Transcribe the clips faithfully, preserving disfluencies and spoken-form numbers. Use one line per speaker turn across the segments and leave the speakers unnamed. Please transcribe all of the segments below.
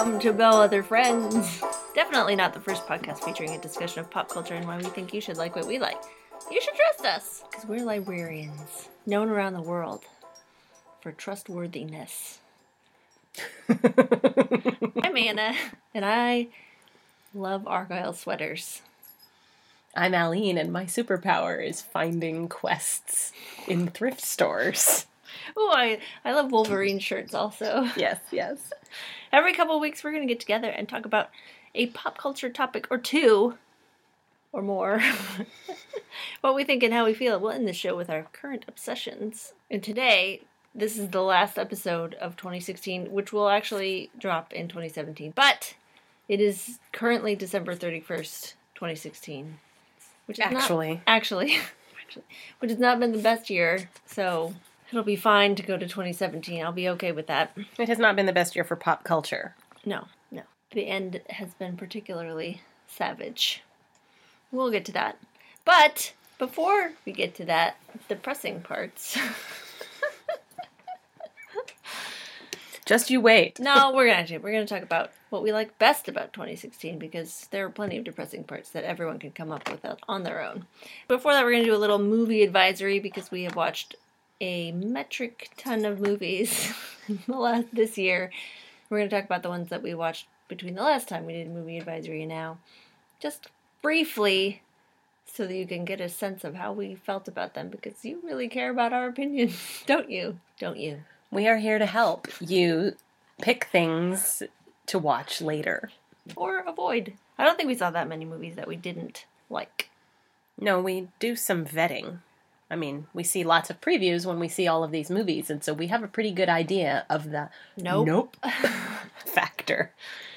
Welcome to Bell Other Friends. Definitely not the first podcast featuring a discussion of pop culture and why we think you should like what we like. You should trust us, because we're librarians, known around the world for trustworthiness. I'm Anna, and I love Argyle sweaters.
I'm Aline, and my superpower is finding quests in thrift stores.
Oh, I, I love Wolverine shirts also.
Yes, yes.
Every couple of weeks, we're going to get together and talk about a pop culture topic or two, or more, what we think and how we feel. We'll end the show with our current obsessions. And today, this is the last episode of twenty sixteen, which will actually drop in twenty seventeen. But it is currently December thirty-first, twenty sixteen. Which is
Actually.
Not, actually. Actually. Which has not been the best year, so it'll be fine to go to twenty seventeen. I'll be okay with that.
It has not been the best year for pop culture.
No, no. The end has been particularly savage. We'll get to that. But before we get to that, depressing parts.
Just you wait.
No, we're gonna we're gonna talk about what we like best about twenty sixteen, because there are plenty of depressing parts that everyone can come up with on their own. Before that, we're gonna do a little movie advisory, because we have watched a metric ton of movies last this year. We're gonna talk about the ones that we watched between the last time we did a movie advisory and now, just briefly, so that you can get a sense of how we felt about them, because you really care about our opinions, don't you? Don't you?
We are here to help you pick things to watch later.
Or avoid. I don't think we saw that many movies that we didn't like.
No, we do some vetting. I mean, we see lots of previews when we see all of these movies, and so we have a pretty good idea of the
nope,
nope factor.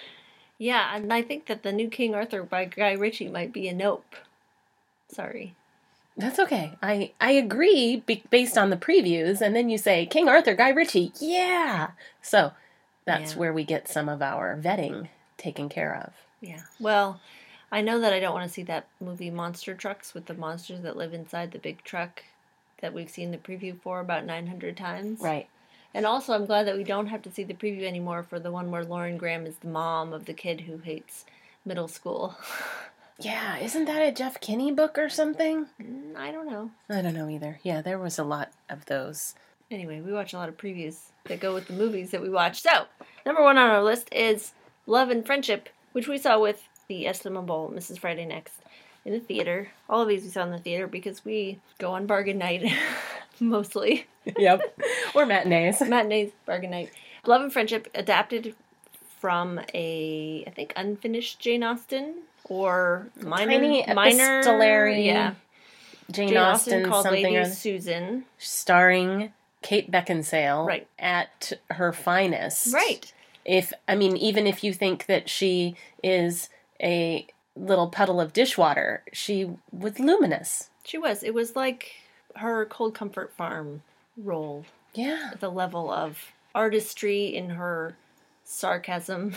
Yeah, and I think that the new King Arthur by Guy Ritchie might be a nope. Sorry.
That's okay. I, I agree be- based on the previews, and then you say, King Arthur, Guy Ritchie, yeah! So, that's
yeah.
where we get some of our vetting taken care of.
Yeah. Well, I know that I don't want to see that movie Monster Trucks with the monsters that live inside the big truck that we've seen the preview for about nine hundred times.
Right.
And also, I'm glad that we don't have to see the preview anymore for the one where Lauren Graham is the mom of the kid who hates middle school.
Yeah, isn't that a Jeff Kinney book or something?
I don't know.
I don't know either. Yeah, there was a lot of those.
Anyway, we watch a lot of previews that go with the movies that we watch. So, number one on our list is Love and Friendship, which we saw with the Esteban Bowl, Missus Friday Next, in the theater. All of these we saw in the theater because we go on bargain night, mostly.
Yep. Or matinees.
Matinees, bargain night. Love and Friendship, adapted from a, I think, unfinished Jane Austen, or minor,
Tiny
minor,
epistolary
yeah.
Jane,
Jane
Austen,
Austen called
something
Lady
or
Susan.
starring Kate Beckinsale
Right.
at her finest.
Right.
If I mean, even if you think that she is a little puddle of dishwater, she was luminous.
She was. It was like her Cold Comfort Farm role.
Yeah.
The level of artistry in her sarcasm.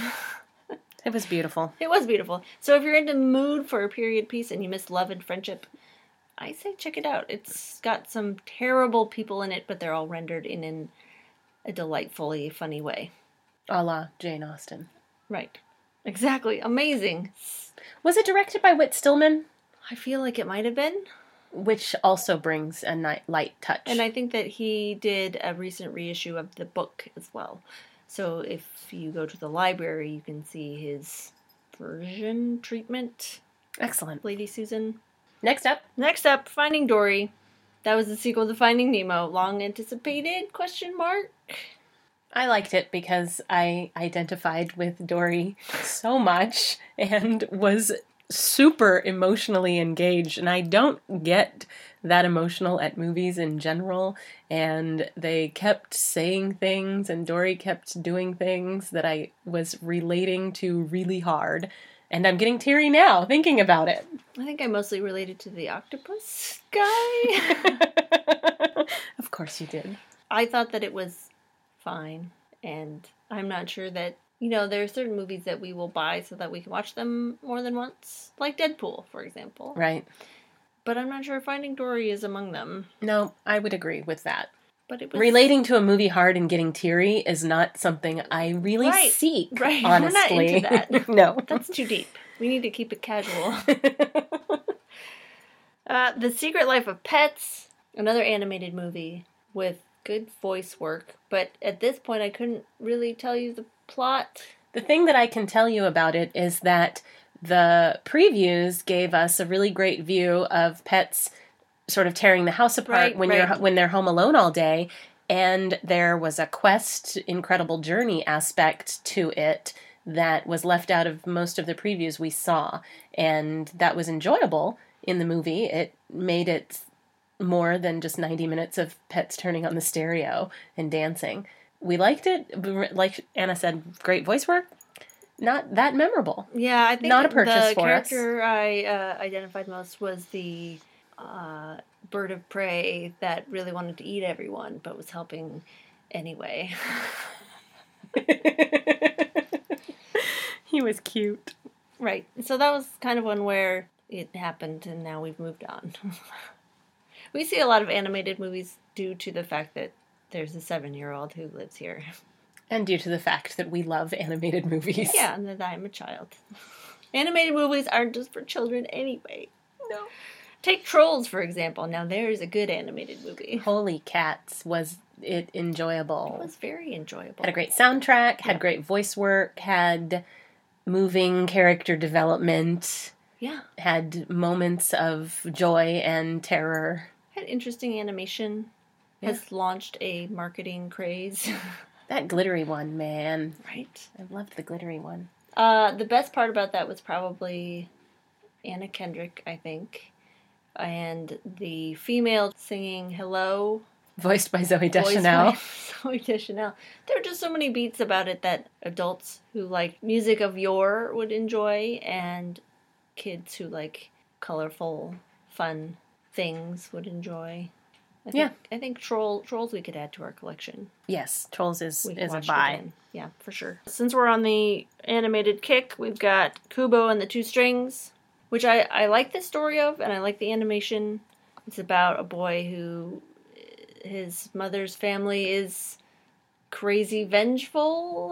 It was beautiful.
It was beautiful. So if you're in the mood for a period piece and you miss Love and Friendship, I say check it out. It's got some terrible people in it, but they're all rendered in an, a delightfully funny way.
A la Jane Austen.
Right. Exactly. Amazing.
Was it directed by Whit Stillman?
I feel like it might have been.
Which also brings a night, light touch.
And I think that he did a recent reissue of the book as well. So if you go to the library, you can see his version treatment.
Excellent.
Lady Susan.
Next up.
Next up, Finding Dory. That was the sequel to Finding Nemo. Long anticipated? Question mark.
I liked it because I identified with Dory so much and was super emotionally engaged. And I don't get that emotional at movies in general. And they kept saying things and Dory kept doing things that I was relating to really hard. And I'm getting teary now thinking about it.
I think I mostly related to the octopus guy.
Of course you did.
I thought that it was fine. And I'm not sure that, you know, there are certain movies that we will buy so that we can watch them more than once. Like Deadpool, for example.
Right.
But I'm not sure Finding Dory is among them.
No, I would agree with that.
But it was
Relating to a movie hard and getting teary is not something I really
right,
seek,
right.
honestly.
We're not into that.
No.
That's too deep. We need to keep it casual. uh, The Secret Life of Pets, another animated movie with good voice work, but at this point I couldn't really tell you the plot.
The thing that I can tell you about it is that the previews gave us a really great view of pets sort of tearing the house apart
Right,
when
right.
you're when they're home alone all day, and there was a quest, incredible journey aspect to it that was left out of most of the previews we saw, and that was enjoyable in the movie. It made it more than just ninety minutes of pets turning on the stereo and dancing. We liked it. Like Anna said, great voice work. Not that memorable.
Yeah, I think
Not a purchase
the
for us.
character I uh, identified most was the uh, bird of prey that really wanted to eat everyone, but was helping anyway.
He was cute.
Right. So that was kind of one where it happened, and now we've moved on. We see a lot of animated movies due to the fact that there's a seven-year-old who lives here.
And due to the fact that we love animated movies.
Yeah, and that I'm a child. Animated movies aren't just for children anyway.
No.
Take Trolls, for example. Now, there's a good animated movie.
Holy cats, was it enjoyable.
It was very enjoyable.
Had a great soundtrack, had
Yeah.
great voice work, had moving character development,
Yeah.
had moments of joy and terror.
Had interesting animation.
Yeah.
Has launched a marketing craze.
That glittery one, man.
Right.
I loved the glittery one.
Uh, the best part about that was probably Anna Kendrick, I think. And the female singing Hello.
Voiced by Zoe
voiced
Deschanel.
by Zoe Deschanel. There are just so many beats about it that adults who like music of yore would enjoy, and kids who like colorful, fun things would enjoy. I think,
Yeah.
I think Troll, Trolls we could add to our collection.
Yes, Trolls is,
We could
is a
watch it
buy.
again. Yeah, for sure. Since we're on the animated kick, we've got Kubo and the Two Strings, which I, I like the story of, and I like the animation. It's about a boy who, his mother's family is crazy vengeful,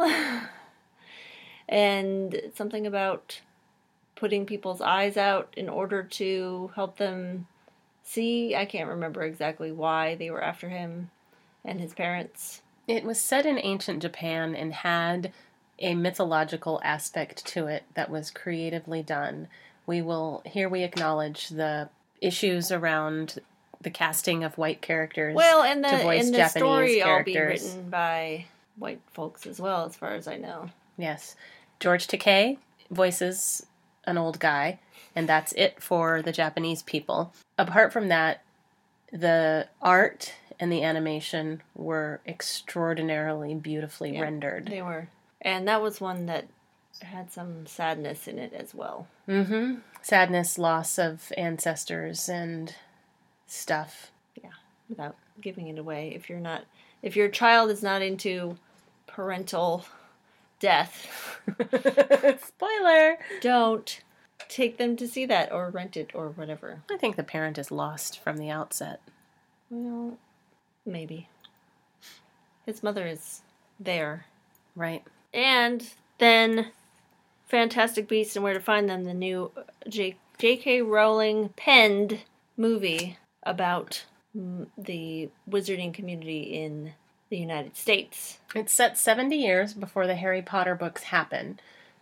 and it's something about putting people's eyes out in order to help them see. I can't remember exactly why they were after him and his parents.
It was set in ancient Japan and had a mythological aspect to it that was creatively done. We will, here we acknowledge the issues around the casting of white characters
Well, and the
to voice
and the
Japanese
story all be
characters.
written by white folks as well, as far as I know.
Yes. George Takei voices an old guy, and that's it for the Japanese people. Apart from that, the art and the animation were extraordinarily beautifully
Yeah,
rendered.
They were, and that was one that had some sadness in it as well.
Mm-hmm. Sadness, loss of ancestors, and stuff.
Yeah, without giving it away. If you're not, if your child is not into parental death,
Spoiler!
don't take them to see that or rent it or whatever.
I think the parent is lost from the outset.
Well, maybe. His mother is there.
Right.
And then Fantastic Beasts and Where to Find Them, the new J- J.K. Rowling penned movie about mm, the wizarding community in the United States.
It's set seventy years before the Harry Potter books happen.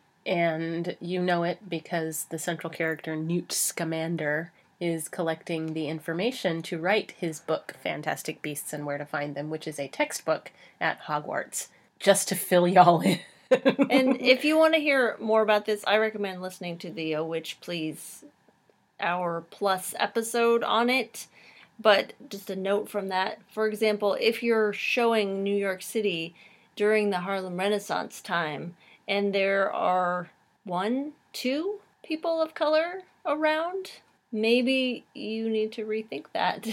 And you know it because the central character, Newt Scamander, is collecting the information to write his book, Fantastic Beasts and Where to Find Them, which is a textbook at Hogwarts. Just to fill y'all in.
And if you want to hear more about this, I recommend listening to the Oh Witch Please hour plus episode on it. But just a note from that, for example, if you're showing New York City during the Harlem Renaissance time, and there are one, two people of color around, maybe you need to rethink that.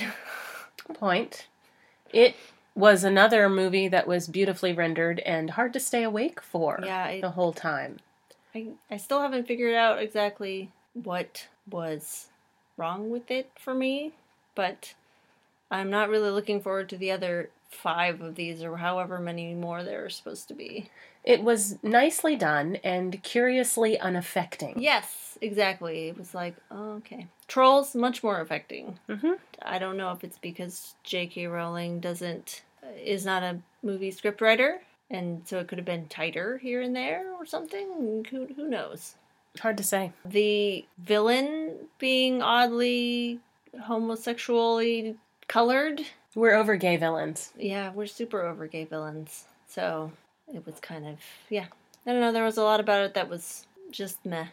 Point. It was another movie that was beautifully rendered and hard to stay awake for
Yeah, I-
the whole time.
I, I still haven't figured out exactly what was wrong with it for me, but I'm not really looking forward to the other five of these or however many more there are supposed to be.
It was nicely done and curiously unaffecting.
Yes, exactly. It was like, oh, okay. Trolls, much more affecting.
Mm-hmm.
I don't know if it's because J K. Rowling doesn't, is not a movie scriptwriter, and so it could have been tighter here and there or something. Who, who knows?
Hard to say.
The villain being oddly homosexually colored.
We're over gay villains.
Yeah, we're super over gay villains. So it was kind of, yeah. I don't know, there was a lot about it that was just meh.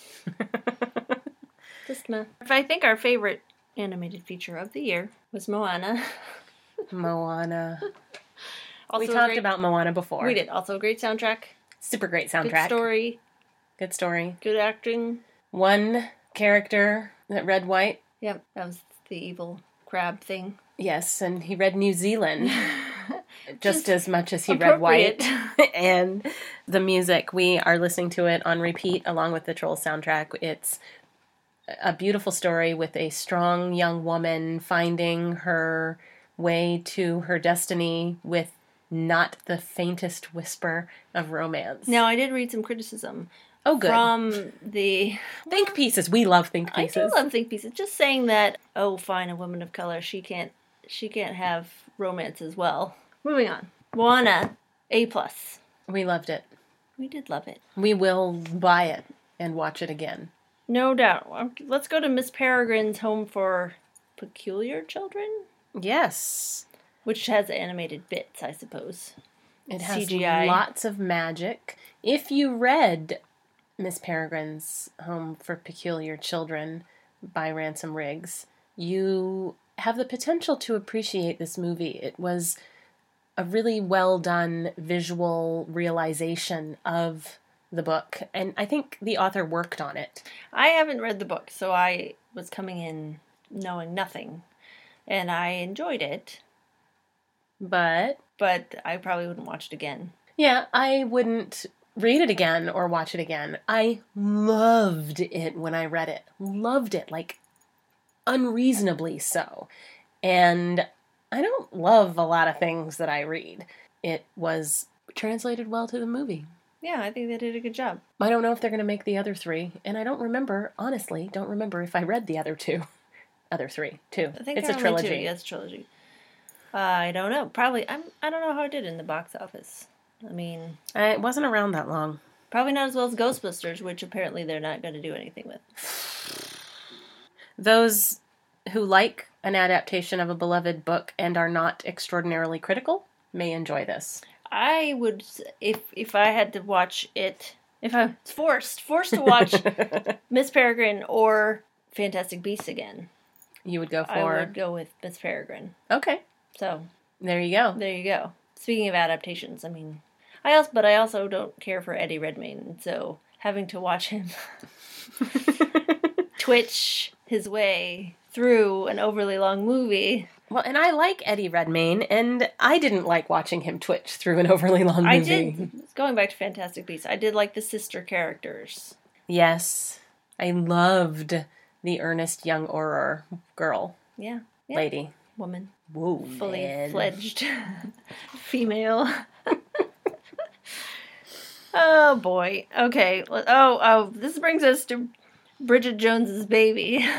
Just meh. I think our favorite animated feature of the year was Moana.
Moana.
Also
we
a
talked
great-
about Moana before.
We did. Also a great soundtrack.
Super great soundtrack.
Good story.
Good story.
Good acting.
One character that read white.
Yep, that was the evil crab thing.
Yes, and he read New Zealand just,
Just
as much as he read white.
appropriate.
And the music, we are listening to it on repeat along with the Trolls soundtrack. It's a beautiful story with a strong young woman finding her way to her destiny with not the faintest whisper of romance.
Now, I did read some criticism.
Oh, good.
From the...
Think pieces. We love think
I
pieces.
do love think pieces. Just saying that, oh, fine, a woman of color, she can't, she can't have romance as well. Moving on. Moana, A plus.
We loved it.
We did love it.
We will buy it and watch it again.
No doubt. Let's go to Miss Peregrine's Home for Peculiar Children,
Yes.
which has animated bits, I suppose.
It has
C G I.
lots of magic. If you read Miss Peregrine's Home for Peculiar Children by Ransom Riggs, you have the potential to appreciate this movie. It was a really well done visual realization of the book, and I think the author worked on it.
I haven't read the book, so I was coming in knowing nothing, and I enjoyed it,
But
but I probably wouldn't watch it again.
yeah, I wouldn't read it again or watch it again. I loved it when I read it. Loved it, like unreasonably so. And I don't love a lot of things that I read. It was translated well to the movie.
Yeah, I think they did a good job.
I don't know if they're going to make the other three, and I don't remember, honestly, don't remember if I read the other two. Other three, too.
I think
It's
there
a
are only
trilogy.
two. Yeah, it's a trilogy. Uh, I don't know. Probably. I'm. I don't know how it did in the box office. I mean,
Uh, it wasn't around that long.
probably not as well as Ghostbusters, which apparently they're not going to do anything with.
Those who like an adaptation of a beloved book and are not extraordinarily critical may enjoy this.
I would, if if I had to watch it, if I was forced forced to watch Miss Peregrine or Fantastic Beasts again,
You would go
I
for...
would go with Miss Peregrine.
Okay,
So
there you go.
there you go. Speaking of adaptations, I mean, I also, but I also don't care for Eddie Redmayne, so having to watch him twitch his way through an overly long movie.
Well, and I like Eddie Redmayne, and I didn't like watching him twitch through an overly long movie.
I did, going back to Fantastic Beasts, I did like the sister characters.
Yes, I loved the earnest young Auror girl,
Yeah. yeah.
lady.
Woman.
Whoa,
Fully
man.
fledged female. Oh boy. Okay. Oh, oh, this brings us to Bridget Jones's Baby.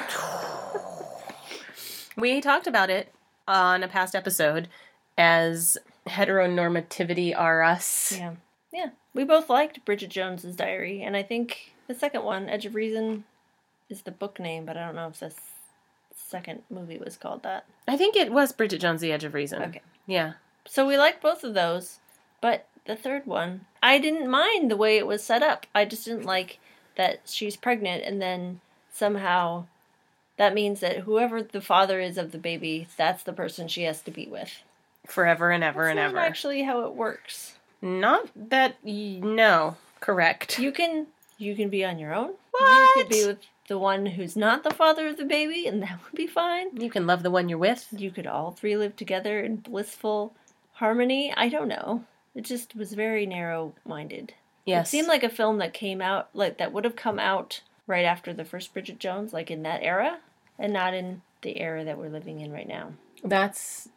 We talked about it on a past episode as heteronormativity are us.
Yeah. Yeah. We both liked Bridget Jones's Diary, and I think the second one, Edge of Reason, is the book name, but I don't know if the second movie was called that.
I think it was Bridget Jones' The Edge of Reason.
Okay.
Yeah.
So we liked both of those, but the third one, I didn't mind the way it was set up. I just didn't like that she's pregnant and then somehow that means that whoever the father is of the baby, that's the person she has to be with.
Forever and ever
That's
and
not
ever.
actually how it works.
Not that, y- no. Correct.
You can you can be on your own.
What?
You could be with the one who's not the father of the baby, and that would be fine.
You can love the one you're with.
You could all three live together in blissful harmony. I don't know. It just was very narrow-minded.
Yes.
It seemed like a film that came out, like, that would have come out right after the first Bridget Jones, like in that era, and not in the era that we're living in right now.
That's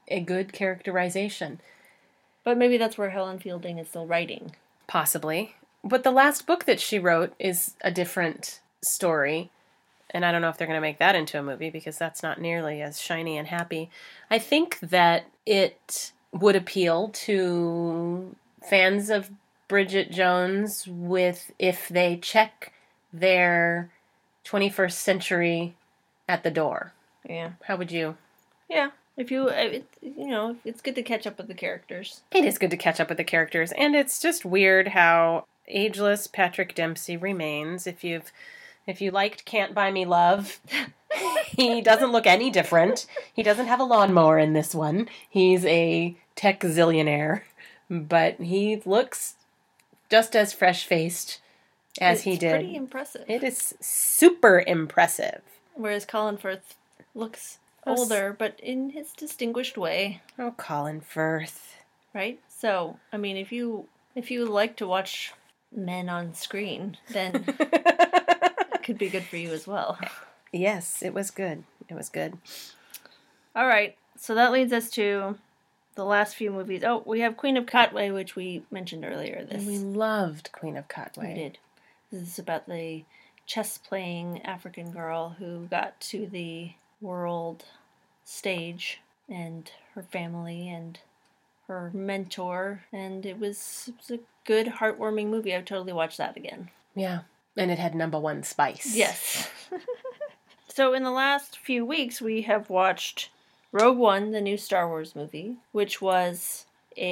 a good characterization.
But maybe that's where Helen Fielding is still writing.
Possibly. But the last book that she wrote is a different story. And I don't know if they're going to make that into a movie because that's not nearly as shiny and happy. I think that it would appeal to fans of Bridget Jones with if they check their twenty-first century at the door.
Yeah.
How would you?
Yeah. If you, it, you know, it's good to catch up with the characters.
It is good to catch up with the characters. And it's just weird how ageless Patrick Dempsey remains. If you've, if you liked Can't Buy Me Love, he doesn't look any different. He doesn't have a lawnmower in this one. He's a tech zillionaire, but he looks just as fresh-faced as
it's
he did.
It's pretty impressive.
It is super impressive.
Whereas Colin Firth looks older, but in his distinguished way.
Oh, Colin Firth.
Right? So, I mean, if you if you like to watch men on screen, then it could be good for you as well.
Yes, it was good. It was good.
All right. So that leads us to the last few movies. Oh, we have Queen of Katwe, which we mentioned earlier. This
and we loved Queen of Katwe.
We did. This is about the chess-playing African girl who got to the world stage, and her family and her mentor, and it was, it was a good, heartwarming movie. I would totally watch that again.
Yeah, and it had number one spice.
Yes. So in the last few weeks, we have watched Rogue One, the new Star Wars movie, which was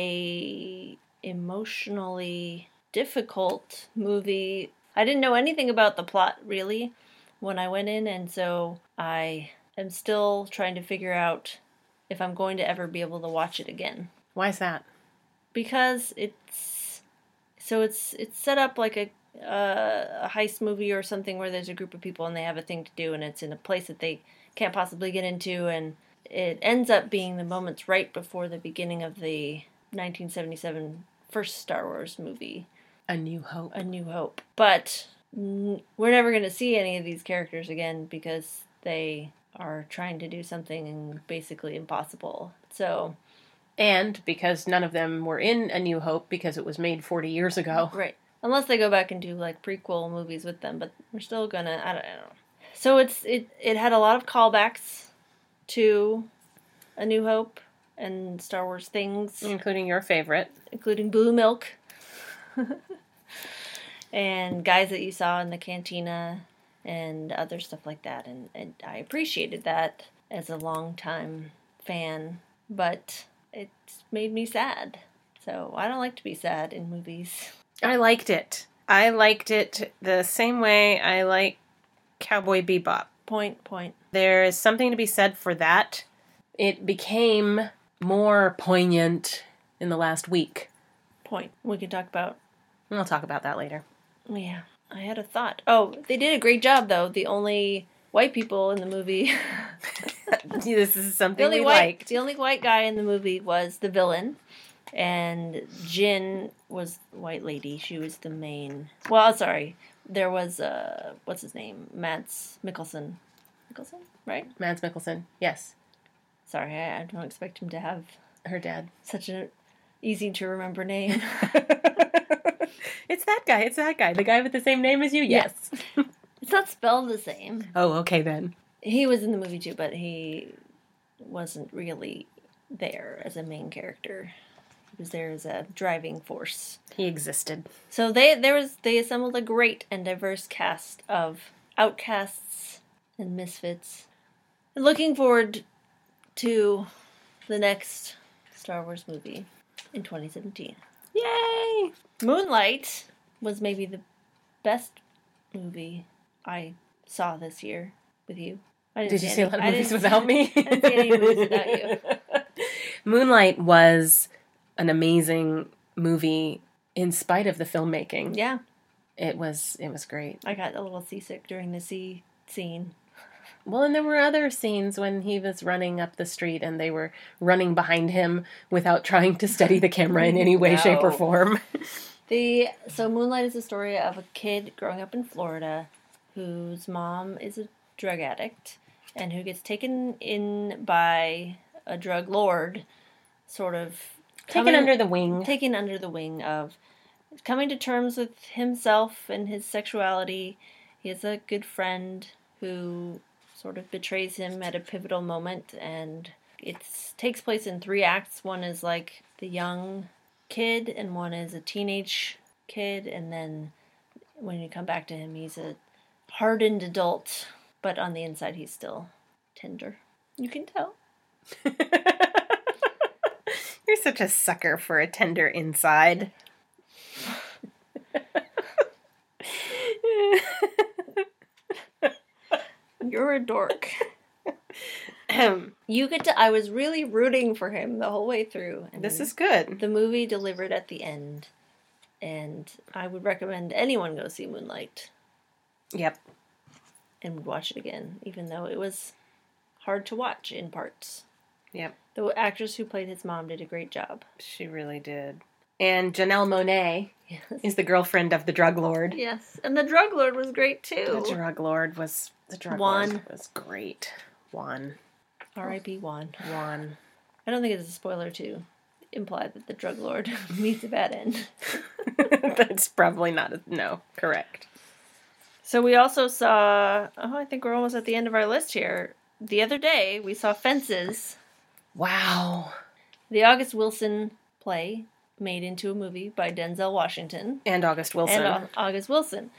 a emotionally difficult movie. I didn't know anything about the plot, really, when I went in, and so I am still trying to figure out if I'm going to ever be able to watch it again.
Why is that?
Because it's so it's it's set up like a uh, a heist movie or something where there's a group of people and they have a thing to do and it's in a place that they can't possibly get into, and it ends up being the moments right before the beginning of the nineteen seventy-seven first Star Wars movie,
A New Hope.
A New Hope. But n- we're never going to see any of these characters again because they are trying to do something basically impossible. So,
and because none of them were in A New Hope because it was made forty years ago.
Right. Unless they go back and do like prequel movies with them, but we're still gonna, I don't know. So it's it it had a lot of callbacks to A New Hope and Star Wars things,
including your favorite,
including Blue Milk. And guys that you saw in the cantina and other stuff like that, and, and I appreciated that as a longtime fan, but it made me sad. So I don't like to be sad in movies.
I liked it. I liked it the same way I like Cowboy Bebop.
Point, point.
There is something to be said for that. It became more poignant in the last week.
Point. We can talk about...
We'll talk about that later.
Yeah. I had a thought. Oh, they did a great job, though. The only white people in the movie...
This is something
the only
we
white,
liked.
The only white guy in the movie was the villain. And Jin was the white lady. She was the main... Well, sorry. There was, uh, what's his name? Mads Mikkelsen. Mikkelsen? Right?
Mads Mikkelsen. Yes.
Sorry, I, I don't expect him to have...
Her dad.
Such an easy-to-remember name.
It's that guy. It's that guy. The guy with the same name as you? Yes.
It's not spelled the same.
Oh, okay then.
He was in the movie too, but he wasn't really there as a main character. He was there as a driving force.
He existed.
So they there was they assembled a great and diverse cast of outcasts and misfits. Looking forward to the next Star Wars movie in twenty seventeen.
Yay!
Moonlight was maybe the best movie I saw this year with you. I didn't
Did you see a lot of
I
movies
didn't-
without me?
I didn't see any movies without you.
Moonlight was an amazing movie in spite of the filmmaking.
Yeah,
It was it was great.
I got a little seasick during the sea scene.
Well, and there were other scenes when he was running up the street and they were running behind him without trying to steady the camera in any way,
No.
shape, or form.
The so Moonlight is the story of a kid growing up in Florida whose mom is a drug addict and who gets taken in by a drug lord, sort of
Taken
coming-
under the wing.
taken under the wing of coming to terms with himself and his sexuality. He has a good friend who sort of betrays him at a pivotal moment, and it takes place in three acts. One is like the young kid, and one is a teenage kid, and then when you come back to him, he's a hardened adult, but on the inside he's still tender. You can tell.
You're such a sucker for a tender inside.
You're a dork.
Um,
You get to. I was really rooting for him the whole way through. And
this is good.
the movie delivered at the end, and I would recommend anyone go see Moonlight
Yep.
and would watch it again, even though it was hard to watch in parts.
Yep.
The actress who played his mom did a great job.
She really did. And Janelle Monáe
Yes.
is the girlfriend of the drug lord.
Yes, and the drug lord was great too.
The drug lord was the drug
Juan.
lord was great. Juan.
R I P Juan.
Juan.
I don't think it's a spoiler to imply that the drug lord meets a bad end.
That's probably not a, no, correct.
So we also saw, oh, I think we're almost at the end of our list here. The other day, we saw Fences,
Wow.
the August Wilson play made into a movie by Denzel Washington
And August Wilson.
and Au- August Wilson.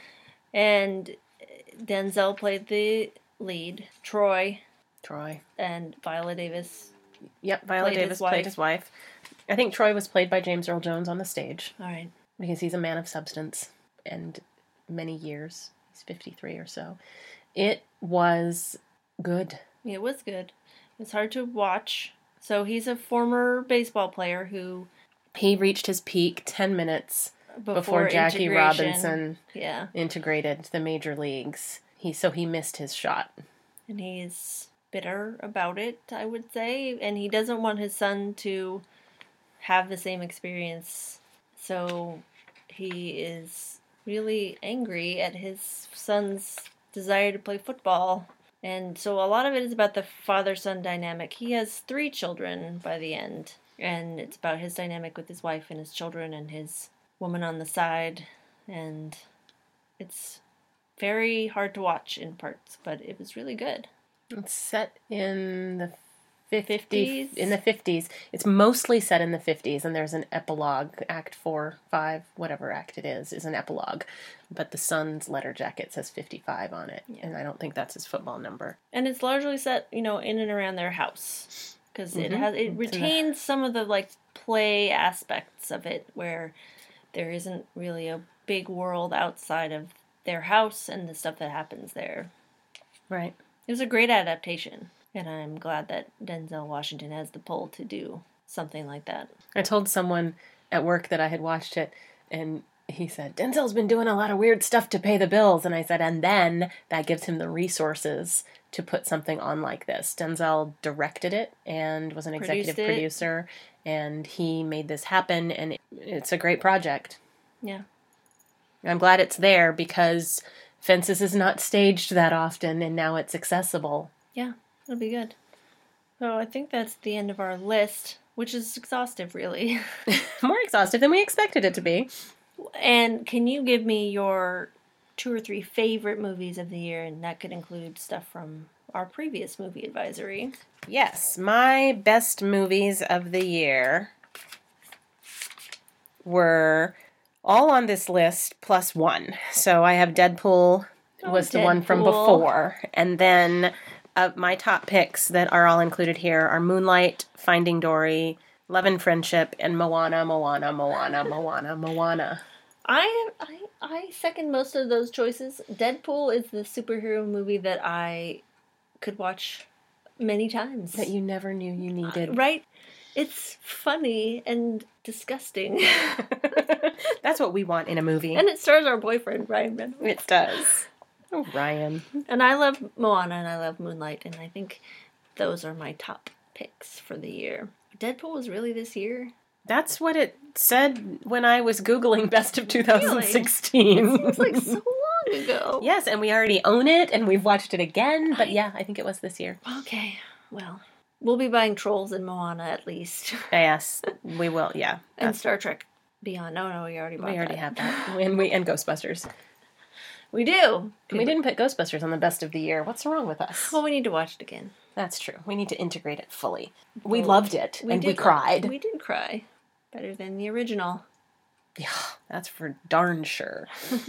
And Denzel played the lead, Troy,
Troy.
and Viola Davis.
Yep, Viola
Played his
Davis
wife.
played his wife. I think Troy was played by James Earl Jones on the stage
All right.
because he's a man of substance and many years. He's fifty-three or so. It was good.
It was good. It was hard to watch. So he's a former baseball player who,
He reached his peak ten minutes
before,
before Jackie
integration-
Robinson
Yeah.
integrated the major leagues. He so he missed his shot.
And he's bitter about it, I would say. And he doesn't want his son to have the same experience. So he is really angry at his son's desire to play football. And so a lot of it is about the father-son dynamic. He has three children by the end. And it's about his dynamic with his wife and his children and his woman on the side. And it's very hard to watch in parts, but it was really good.
It's set in the fifties.
fifties?
In the fifties. It's mostly set in the fifties, and there's an epilogue. Act four, five, whatever act it is, is an epilogue. But the son's letter jacket says fifty-five on it,
Yeah.
and I don't think that's his football number.
And it's largely set, you know, in and around their house. Because it
Mhm.
has it
It's in the-
retains some of the, like, play aspects of it, where there isn't really a big world outside of their house and the stuff that happens there.
Right.
It was a great adaptation, and I'm glad that Denzel Washington has the pull to do something like that.
I told someone at work that I had watched it, and he said, Denzel's been doing a lot of weird stuff to pay the bills. And I said, and then that gives him the resources to put something on like this. Denzel directed it and was an executive
Produced it.
producer, and he made this happen, and it, it's a great project.
Yeah.
I'm glad it's there because Fences is not staged that often, and now it's accessible.
Yeah, it'll be good. So I think that's the end of our list, which is exhaustive, really.
More exhaustive than we expected it to be.
And can you give me your two or three favorite movies of the year? And that could include stuff from our previous movie advisory.
Yes, my best movies of the year were all on this list plus one. So I have Deadpool
Oh,
was the one from
Deadpool.
before. And then uh, my top picks that are all included here are Moonlight, Finding Dory, Love and Friendship, and Moana, Moana, Moana, Moana, Moana.
I, I I second most of those choices. Deadpool is the superhero movie that I could watch many times.
That you never knew you needed.
Right? It's funny and disgusting.
That's what we want in a movie.
And it stars our boyfriend, Ryan Reynolds.
It does. Oh, Ryan.
And I love Moana and I love Moonlight, and I think those are my top picks for the year. Deadpool was really this year.
That's what it said when I was Googling Best of twenty sixteen.
Seems like so long ago.
Yes, and we already own it, and we've watched it again. But yeah, I think it was this year.
Okay, well, We'll be buying Trolls and Moana at least.
Yes, we will, yeah.
And Star Trek Beyond. No, no, we already bought
We already
that.
have that. And, we, and Ghostbusters.
We do.
We didn't put Ghostbusters on the best of the year. What's wrong with us?
Well, we need to watch it again.
That's true. We need to integrate it fully. We
Well,
loved it,
we
and we
did-
cried.
We did cry. Better than the original.
Yeah, that's for darn sure.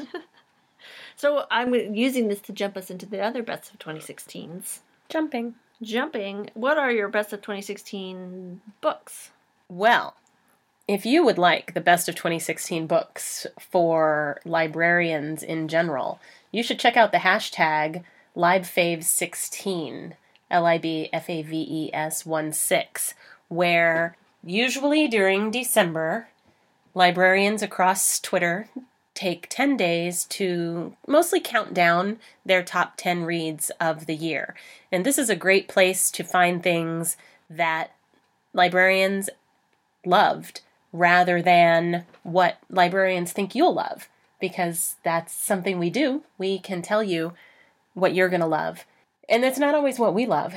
So I'm using this to jump us into the other best of twenty sixteens.
Jumping.
Jumping, what are your best of twenty sixteen books?
Well, if you would like the best of twenty sixteen books for librarians in general, you should check out the hashtag LibFaves sixteen, L I B F A V E S one six, where usually during December, librarians across Twitter take ten days to mostly count down their top ten reads of the year. And this is a great place to find things that librarians loved rather than what librarians think you'll love, because that's something we do. We can tell you what you're going to love. And that's not always what we love.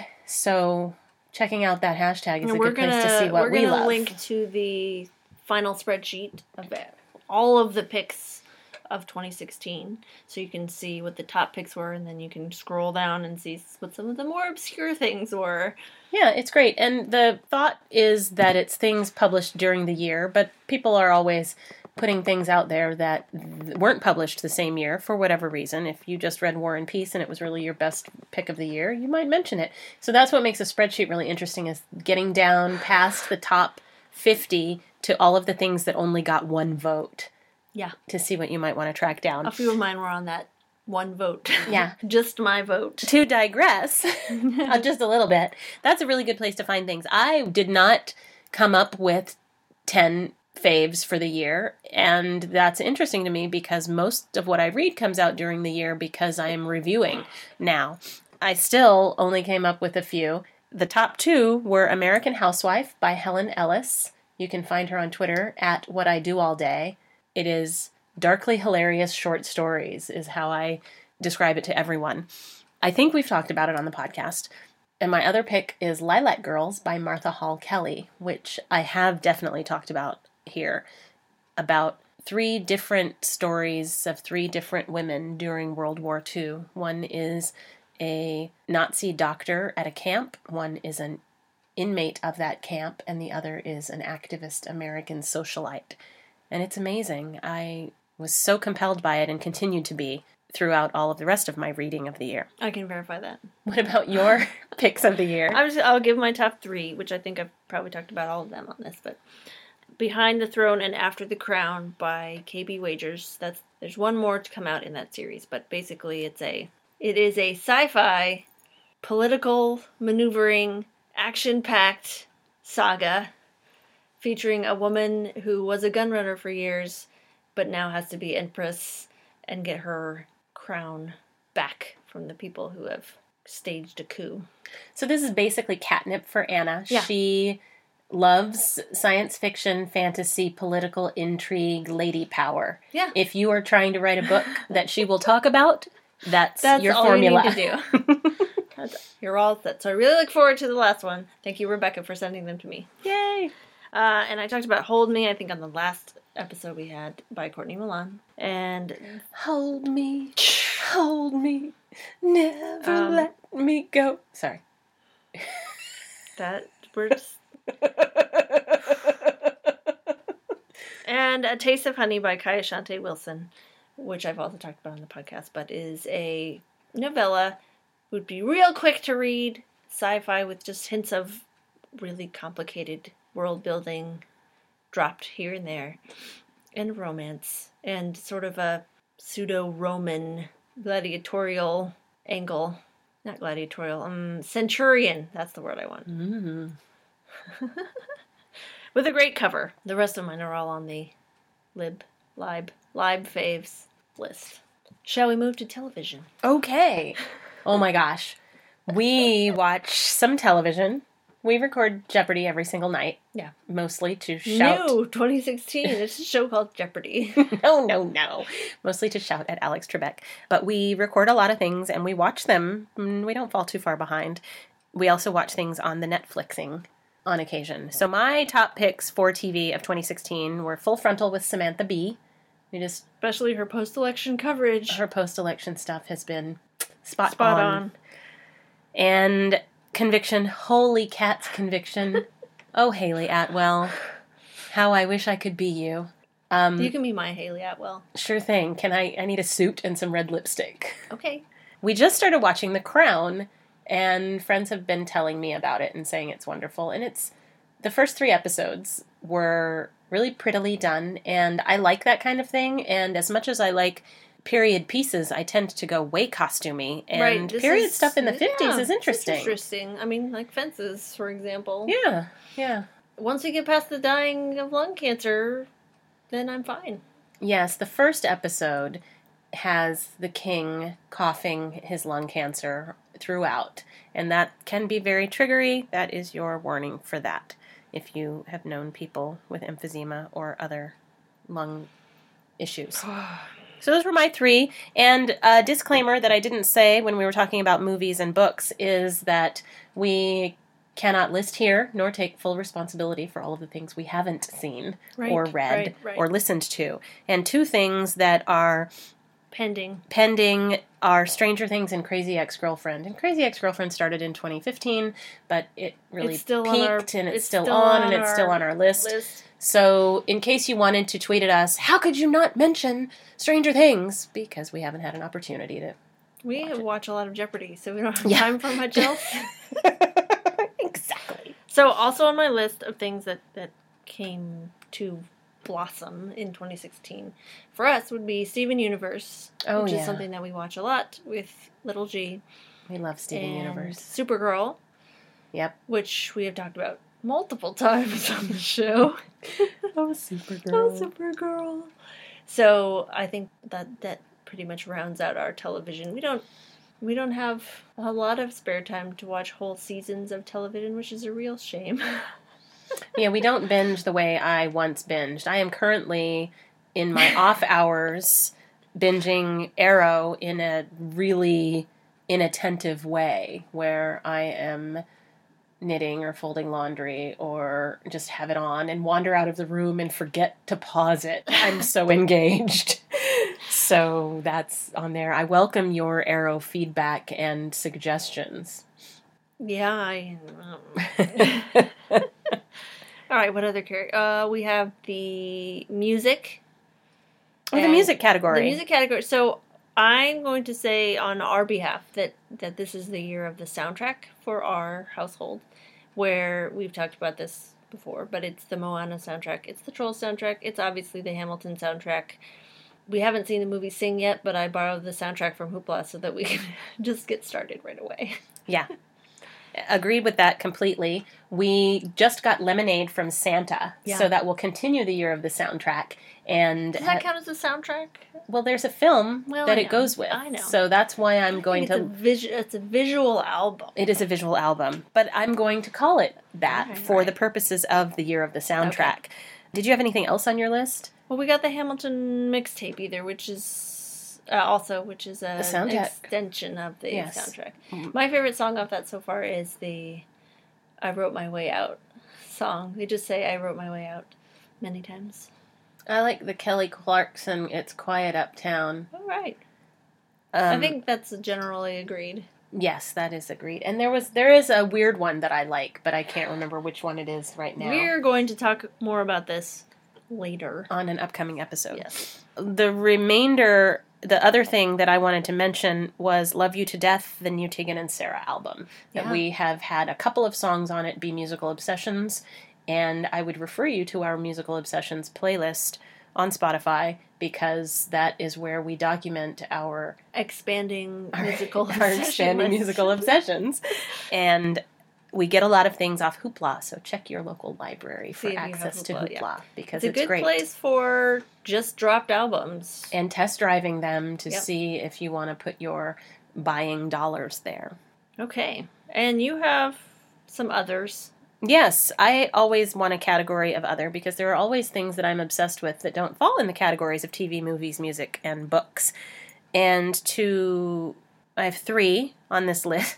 So checking out that hashtag is
And
a
we're
good
gonna,
place to see what
we're
we
gonna
love.
link to the final spreadsheet of it, all of the picks of twenty sixteen, so you can see what the top picks were, and then you can scroll down and see what some of the more obscure things were.
Yeah, it's great. And the thought is that it's things published during the year, but people are always putting things out there that weren't published the same year for whatever reason. If you just read War and Peace and it was really your best pick of the year, you might mention it. So that's what makes a spreadsheet really interesting, is getting down past the top fifty to all of the things that only got one vote.
Yeah.
To see what you might want to track down.
A few of mine were on that one vote.
Yeah.
Just my vote.
To digress uh, just a little bit, that's a really good place to find things. I did not come up with ten faves for the year, and that's interesting to me because most of what I read comes out during the year because I am reviewing now. I still only came up with a few. The top two were American Housewife by Helen Ellis. You can find her on Twitter at What I Do All Day. It is darkly hilarious short stories, is how I describe it to everyone. I think we've talked about it on the podcast. And my other pick is Lilac Girls by Martha Hall Kelly, which I have definitely talked about here, about three different stories of three different women during World War Two. One is a Nazi doctor at a camp, one is an inmate of that camp, and the other is an activist American socialite. And it's amazing. I was so compelled by it and continued to be throughout all of the rest of my reading of the year.
I can verify that.
What about your picks of the year?
I'm just, I'll give my top three, which I think I've probably talked about all of them on this, but Behind the Throne and After the Crown by K B Wagers. That's there's one more to come out in that series, but basically it's a it is a sci-fi political maneuvering action-packed saga featuring a woman who was a gunrunner for years, but now has to be empress and get her crown back from the people who have staged a coup.
So this is basically catnip for Anna.
Yeah.
She loves science fiction, fantasy, political intrigue, lady power.
Yeah.
If you are trying to write a book that she will talk about, that's,
That's
your
all
formula.
you need to do. That's, you're all set. So I really look forward to the last one. Thank you, Rebecca, for sending them to me.
Yay!
Uh, and I talked about Hold Me, I think, on the last episode we had by Courtney Milan. And
Hold me, hold me, never
Um,
let me go. Sorry.
that we're just... And A Taste of Honey by Kaya Shante Wilson, which I've also talked about on the podcast, but is a novella. Would be real quick to read, sci-fi with just hints of really complicated world building dropped here and there, and romance, and sort of a pseudo-Roman gladiatorial angle. Not gladiatorial, um, centurion, that's the word I want.
Mm.
With a great cover. The rest of mine are all on the lib, lib, lib faves list. Shall we move to television?
Okay. Oh my gosh. We watch some television. We record Jeopardy every single night.
Yeah.
Mostly to shout.
No, twenty sixteen. It's a show called Jeopardy.
no, no, no. Mostly to shout at Alex Trebek. But we record a lot of things and we watch them. We don't fall too far behind. we also watch things on the Netflixing on occasion. So my top picks for T V of twenty sixteen were Full Frontal with Samantha Bee. We just
Especially her post-election coverage.
Her post-election stuff has been spot,
Spot
on.
on.
And Conviction. Holy cats, Conviction. Oh, Haley Atwell. How I wish I could be you. Um,
You can be my Haley Atwell.
Sure thing. Can I, I need a suit and some red lipstick.
Okay.
We just started watching The Crown, and friends have been telling me about it and saying it's wonderful. And it's, the first three episodes were really prettily done, and I like that kind of thing. And as much as I like period pieces, I tend to go way costumey, and
Right, this
period
is-
stuff in the fifties
yeah,
is interesting.
It's interesting. I mean, like Fences, for example.
Yeah, yeah.
Once you get past the dying of lung cancer, then I'm fine.
Yes, the first episode has the king coughing his lung cancer throughout, and that can be very triggery. That is your warning for that, if you have known people with emphysema or other lung issues. So those were my three, and a disclaimer that I didn't say when we were talking about movies and books is that we cannot list here nor take full responsibility for all of the things we haven't seen
Right,
or read
right, right.
or listened to. And two things that are
Pending.
pending are Stranger Things and Crazy Ex-Girlfriend. And Crazy Ex-Girlfriend started in twenty fifteen, but it really
It's still
peaked,
on our-
and it's,
it's
still,
still
on,
on
and it's still
our
on our list.
List.
So in case you wanted to tweet at us, how could you not mention Stranger Things? Because we haven't had an opportunity to.
We
Watch
watch,
it.
a lot of Jeopardy, so we don't have
Yeah.
time for much else.
Exactly.
So also on my list of things that, that came to blossom in twenty sixteen for us would be Steven Universe,
Oh,
which
yeah.
is something that we watch a lot with Little G.
We love Steven
and
Universe.
Supergirl,
Yep.
which we have talked about multiple times on the show.
Oh, Supergirl.
Oh, Supergirl. So I think that that pretty much rounds out our television. We don't we don't have a lot of spare time to watch whole seasons of television, which is a real shame.
Yeah, we don't binge the way I once binged. I am currently in my off hours binging Arrow in a really inattentive way where I am knitting or folding laundry or just have it on and wander out of the room and forget to pause it. I'm so engaged. So that's on there. I welcome your Arrow feedback and suggestions.
Yeah, I. Um, all right, what other character? Uh, we have the music.
Oh, the
And
music category.
The music category. So I'm going to say on our behalf that that this is the year of the soundtrack for our household, where we've talked about this before, but it's the Moana soundtrack, it's the Trolls soundtrack, it's obviously the Hamilton soundtrack. We haven't seen the movie Sing yet, but I borrowed the soundtrack from Hoopla so that we can just get started right away.
Yeah. Agreed with that completely. We just got Lemonade from Santa,
Yeah.
so that will continue the year of the soundtrack. And
Does that count as a soundtrack?
well, there's a film
Well,
that
I
it
know.
goes with.
I know.
So that's why I'm going
it's
to.
A vis- it's a visual album.
It is a visual album, but I'm going to call it that
Right,
for
right.
the purposes of the year of the soundtrack. Did you have anything else on your list?
Well, we got the Hamilton mixtape either, which is uh, also which is a
The soundtrack.
extension of the
Yes.
soundtrack.
Mhm.
My favorite song off that so far is the "I Wrote My Way Out" song. They just say "I wrote my way out" many times.
I like the Kelly Clarkson "It's Quiet Uptown."
All right,
Um,
I think that's generally agreed.
yes, that is agreed. And there was there is a weird one that I like, but I can't remember which one it is right now.
We're going to talk more about this later.
On an upcoming episode.
Yes.
The remainder, the other thing that I wanted to mention was Love You to Death, the new Tegan and Sarah album. That
Yeah.
we have had a couple of songs on it be musical obsessions, and I would refer you to our musical obsessions playlist on Spotify because that is where we document our
Expanding
our,
musical
our
obsession
expanding
list.
musical obsessions. And we get a lot of things off Hoopla, so check your local library for
See if you have
access to
Hoopla,
Hoopla
yeah.
because
It's a
it's
good
great.
place for just dropped albums.
And test driving them to
Yep.
see if you want to put your buying dollars there.
Okay. And you have some others.
Yes, I always want a category of other because there are always things that I'm obsessed with that don't fall in the categories of T V, movies, music, and books. And to I have three on this list.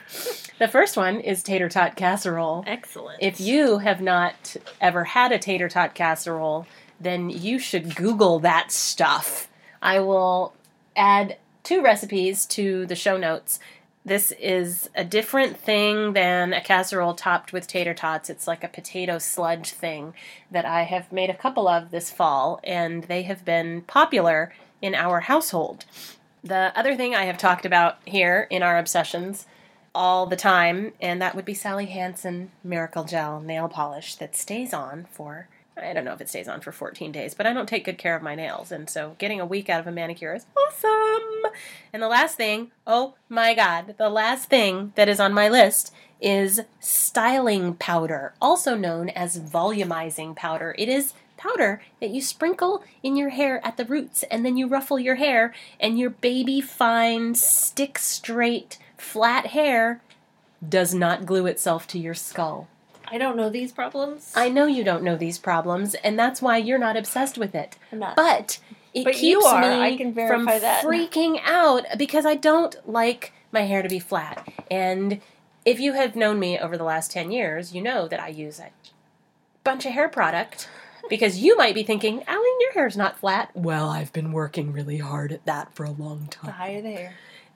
The first one is tater tot casserole.
Excellent.
If you have not ever had a tater tot casserole, then you should Google that stuff. I will add two recipes to the show notes. This is a different thing than a casserole topped with tater tots. It's like a potato sludge thing that I have made a couple of this fall, and they have been popular in our household. The other thing I have talked about here in our obsessions all the time, and that would be Sally Hansen Miracle Gel nail polish that stays on for, I don't know if it stays on for fourteen days, but I don't take good care of my nails, and so getting a week out of a manicure is awesome. And the last thing, oh my god, the last thing that is on my list is styling powder, also known as volumizing powder. It is powder that you sprinkle in your hair at the roots, and then you ruffle your hair, and your baby fine, stick straight, flat hair does not glue itself to your skull.
I don't know these problems.
I know you don't know these problems, and that's why you're not obsessed with it.
I'm not.
But it
But
keeps
you are.
me
I can verify
from
that.
freaking out because I don't like my hair to be flat. And if you have known me over the last ten years, you know that I use a bunch of hair product because you might be thinking, Aline, your hair's not flat. Well, I've been working really hard at that for a long time.
The higher the hair.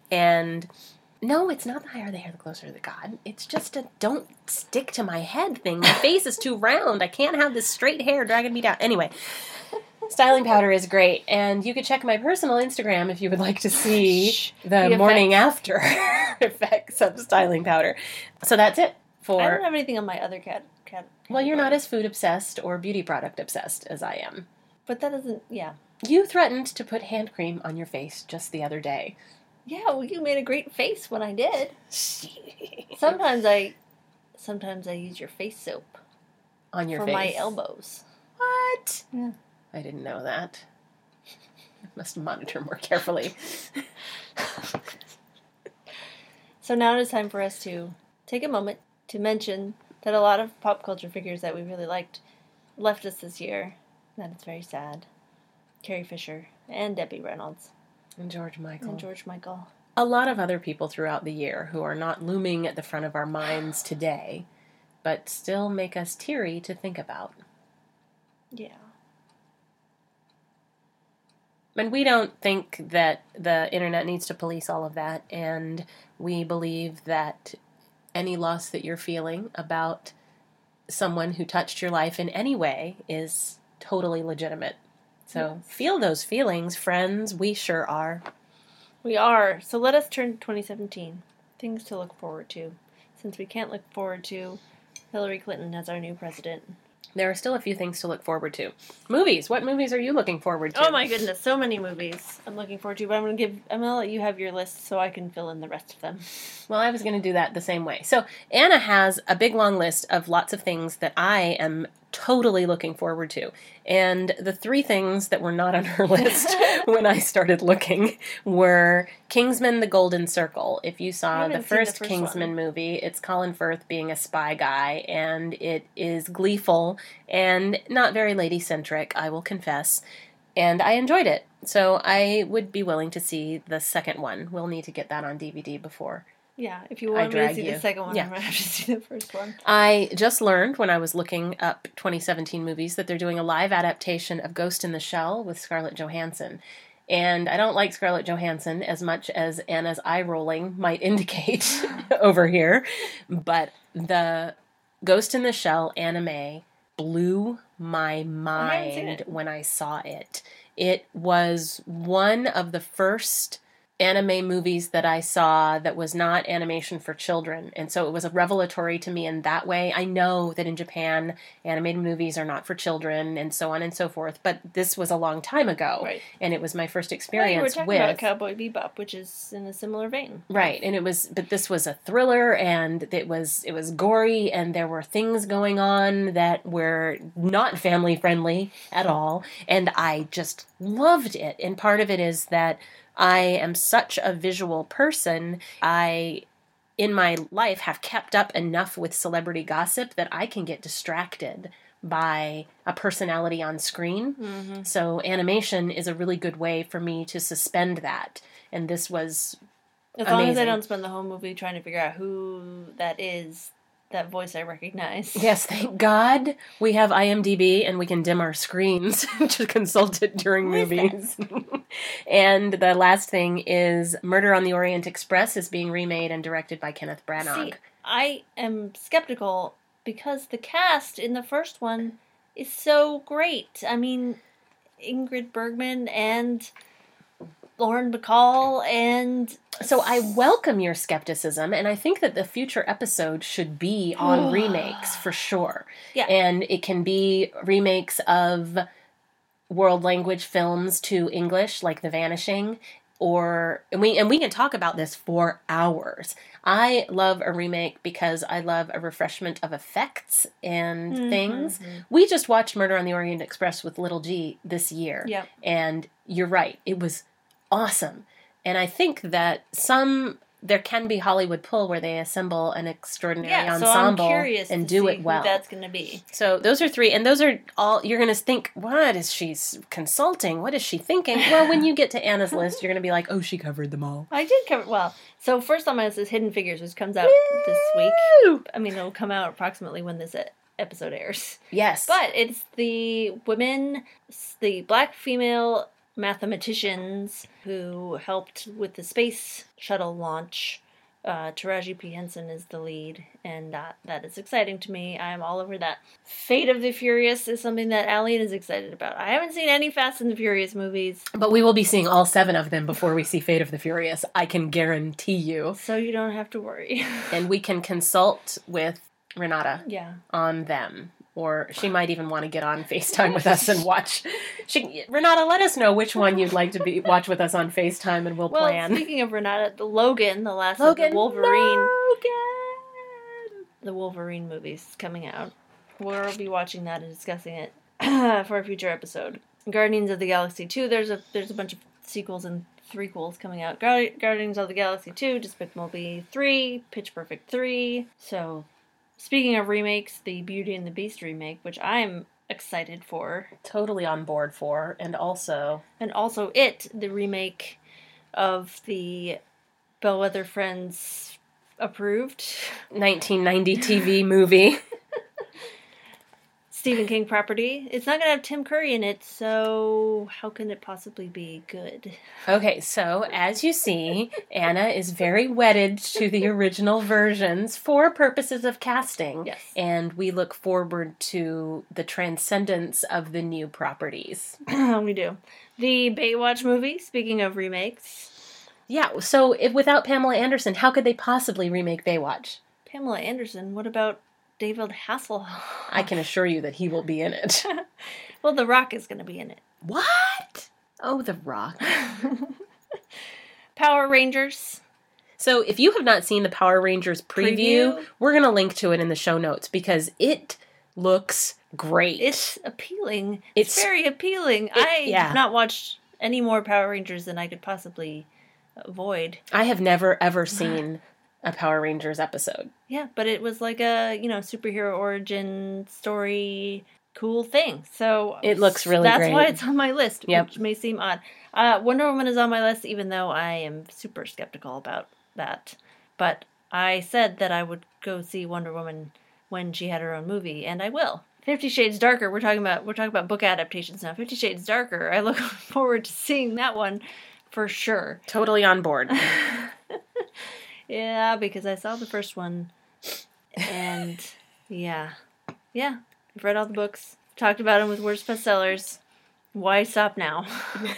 And no, it's not the higher the hair, the closer to the God. It's just a don't stick to my head thing. My face is too round. I can't have this straight hair dragging me down. Anyway, styling powder is great. And you could check my personal Instagram if you would like to see the,
The
morning after effects of styling powder. So that's it for...
I don't have anything on my other cat. cat
Well, you're not as food obsessed or beauty product obsessed as I am.
But that doesn't, yeah.
You threatened to put hand cream on your face just the other day.
Yeah, well, you made a great face when I did. Sometimes I, sometimes I use your face soap
On your
for
face.
my elbows.
What?
Yeah.
I didn't know that. I must monitor more carefully.
So now it is time for us to take a moment to mention that a lot of pop culture figures that we really liked left us this year. That is very sad. Carrie Fisher and Debbie Reynolds.
And George Michael.
And George Michael.
A lot of other people throughout the year who are not looming at the front of our minds today, but still make us teary to think about.
Yeah.
And we don't think that the internet needs to police all of that, and we believe that any loss that you're feeling about someone who touched your life in any way is totally legitimate. So
Yes.
Feel those feelings, friends. We sure are.
We are. So let us turn to twenty seventeen. Things to look forward to. Since we can't look forward to Hillary Clinton as our new president.
There are still a few things to look forward to. Movies. What movies are you looking forward to?
Oh my goodness, so many movies I'm looking forward to, but I'm gonna give I'm gonna let you have your list so I can fill in the rest of them.
Well, I was going to do that the same way. So Anna has a big long list of lots of things that I am totally looking forward to. And the three things that were not on her list when I started looking were Kingsman: The Golden Circle. If you
I
saw
haven't
the
seen the
first,
first
Kingsman
one.
movie, it's Colin Firth being a spy guy, and it is gleeful and not very lady-centric, I will confess. And I enjoyed it. So I would be willing to see the second one. We'll need to get that on D V D before.
Yeah, if you
I
want me to
drag
see
you.
the second one,
Yeah.
I'm gonna have to see the first one.
I just learned when I was looking up twenty seventeen movies that they're doing a live adaptation of Ghost in the Shell with Scarlett Johansson. And I don't like Scarlett Johansson as much as Anna's eye rolling might indicate over here. But the Ghost in the Shell anime blew my
I haven't seen
mind
it.
when I saw it. It was one of the first anime movies that I saw that was not animation for children. And so it was a revelatory to me in that way. I know that in Japan, animated movies are not for children and so on and so forth, but this was a long time ago.
Right.
And it was my first
Well, you were
experience
talking
with...
about Cowboy Bebop, which is in a similar vein.
Right, and it was, but this was a thriller, and it was it was gory, and there were things going on that were not family friendly at all, and I just loved it. And part of it is that I am such a visual person. I, in my life, have kept up enough with celebrity gossip that I can get distracted by a personality on screen.
Mm-hmm.
So animation is a really good way for me to suspend that. And this was
As long as I don't spend the whole movie trying to figure out who that is, that voice I recognize.
Yes, thank God we have IMDb and we can dim our screens to consult it during
Who is
movies. And the last thing is Murder on the Orient Express is being remade and directed by Kenneth Branagh.
See, I am skeptical because the cast in the first one is so great. I mean, Ingrid Bergman and Lauren Bacall and...
So I welcome your skepticism, and I think that the future episode should be on remakes for sure.
Yeah.
And it can be remakes of world language films to English, like The Vanishing, or and we and we can talk about this for hours. I love a remake because I love a refreshment of effects and
Mm-hmm.
things. We just watched Murder on the Orient Express with Little G this year,
Yeah.
and you're right, it was awesome. And I think that some there can be Hollywood pull where they assemble an extraordinary
Yeah, so
ensemble
I'm curious
and
to
do
see
it well.
who that's going to be.
So those are three, and those are all, you're going to think, what is she s- consulting? What is she thinking? Well, when you get to Anna's list, you're going to be like, oh, she covered them all.
I did cover, well, so first on my list is Hidden Figures, which comes out this week.
Woo!
I mean, it'll come out approximately when this e- episode airs.
Yes.
But it's the women, the black female mathematicians who helped with the space shuttle launch. Uh, Taraji P. Henson is the lead, and that, that is exciting to me. I'm all over that. Fate of the Furious is something that Aline is excited about. I haven't seen any Fast and the Furious movies,
But we will be seeing all seven of them before we see Fate of the Furious. I can guarantee you.
so you don't have to worry.
And we can consult with Renata
Yeah.
on them. Or she might even want to get on FaceTime with us and watch. She, Renata, let us know which one you'd like to be watch with us on FaceTime, and we'll
Well,
plan.
speaking of Renata, the Logan, the last
Logan,
of the Wolverine,
Logan.
the Wolverine movies coming out. We'll be watching that and discussing it for a future episode. Guardians of the Galaxy two. There's a there's a bunch of sequels and threequels coming out. Guardi- Guardians of the Galaxy two, Despicable Me three, Pitch Perfect three. So, speaking of remakes, the Beauty and the Beast remake, which I'm excited for,
Totally on board for, and also
and also It, the remake of the Bellwether Friends approved
nineteen ninety T V movie.
Stephen King property. It's not going to have Tim Curry in it, so how can it possibly be good?
Okay, so as you see, Anna is very wedded to the original versions for purposes of casting.
Yes.
And we look forward to the transcendence of the new properties.
We do. The Baywatch movie, speaking of remakes.
Yeah, so if without Pamela Anderson, how could they possibly remake Baywatch?
Pamela Anderson, what about David Hasselhoff?
I can assure you that he will be in it.
Well, The Rock is going to be in it.
What? Oh, The Rock.
Power Rangers.
So if you have not seen the Power Rangers preview,
Preview?
we're going to link to it in the show notes because it looks great.
It's appealing. It's,
It's-
very appealing. I
yeah.
have not watched any more Power Rangers than I could possibly avoid.
I have never ever seen a Power Rangers episode.
Yeah, but it was like a, you know, superhero origin story, cool thing. So
It looks really
that's
great.
why it's on my list,
Yep.
which may seem odd. Uh, Wonder Woman is on my list, even though I am super skeptical about that. But I said that I would go see Wonder Woman when she had her own movie, and I will. Fifty Shades Darker. We're talking about we're talking about book adaptations now. Fifty Shades Darker. I look forward to seeing that one for sure.
Totally on board.
Yeah, because I saw the first one, and yeah, yeah, I've read all the books, talked about them with worst bestsellers. Why stop now?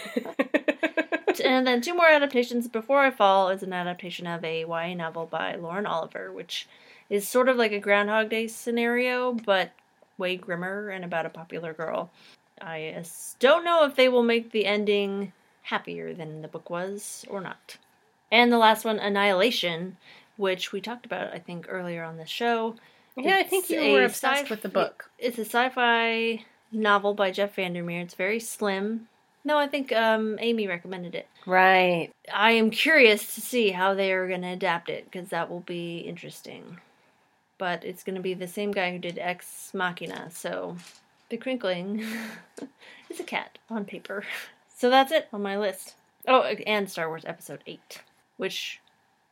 And then two more adaptations. Before I Fall is an adaptation of a Y A novel by Lauren Oliver, which is sort of like a Groundhog Day scenario, but way grimmer and about a popular girl. I uh, don't know if they will make the ending happier than the book was or not. And the last one, Annihilation, which we talked about, I think, earlier on the show.
Yeah, I think
It's
you
a
were obsessed
sci-
with the book.
It's a sci-fi novel by Jeff Vandermeer. It's very slim. No, I think um, Amy recommended it.
Right.
I am curious to see how they are going to adapt it, because that will be interesting. But it's going to be the same guy who did Ex Machina, so the Crinkling is a cat on paper. So that's it on my list. Oh, and Star Wars Episode eight, which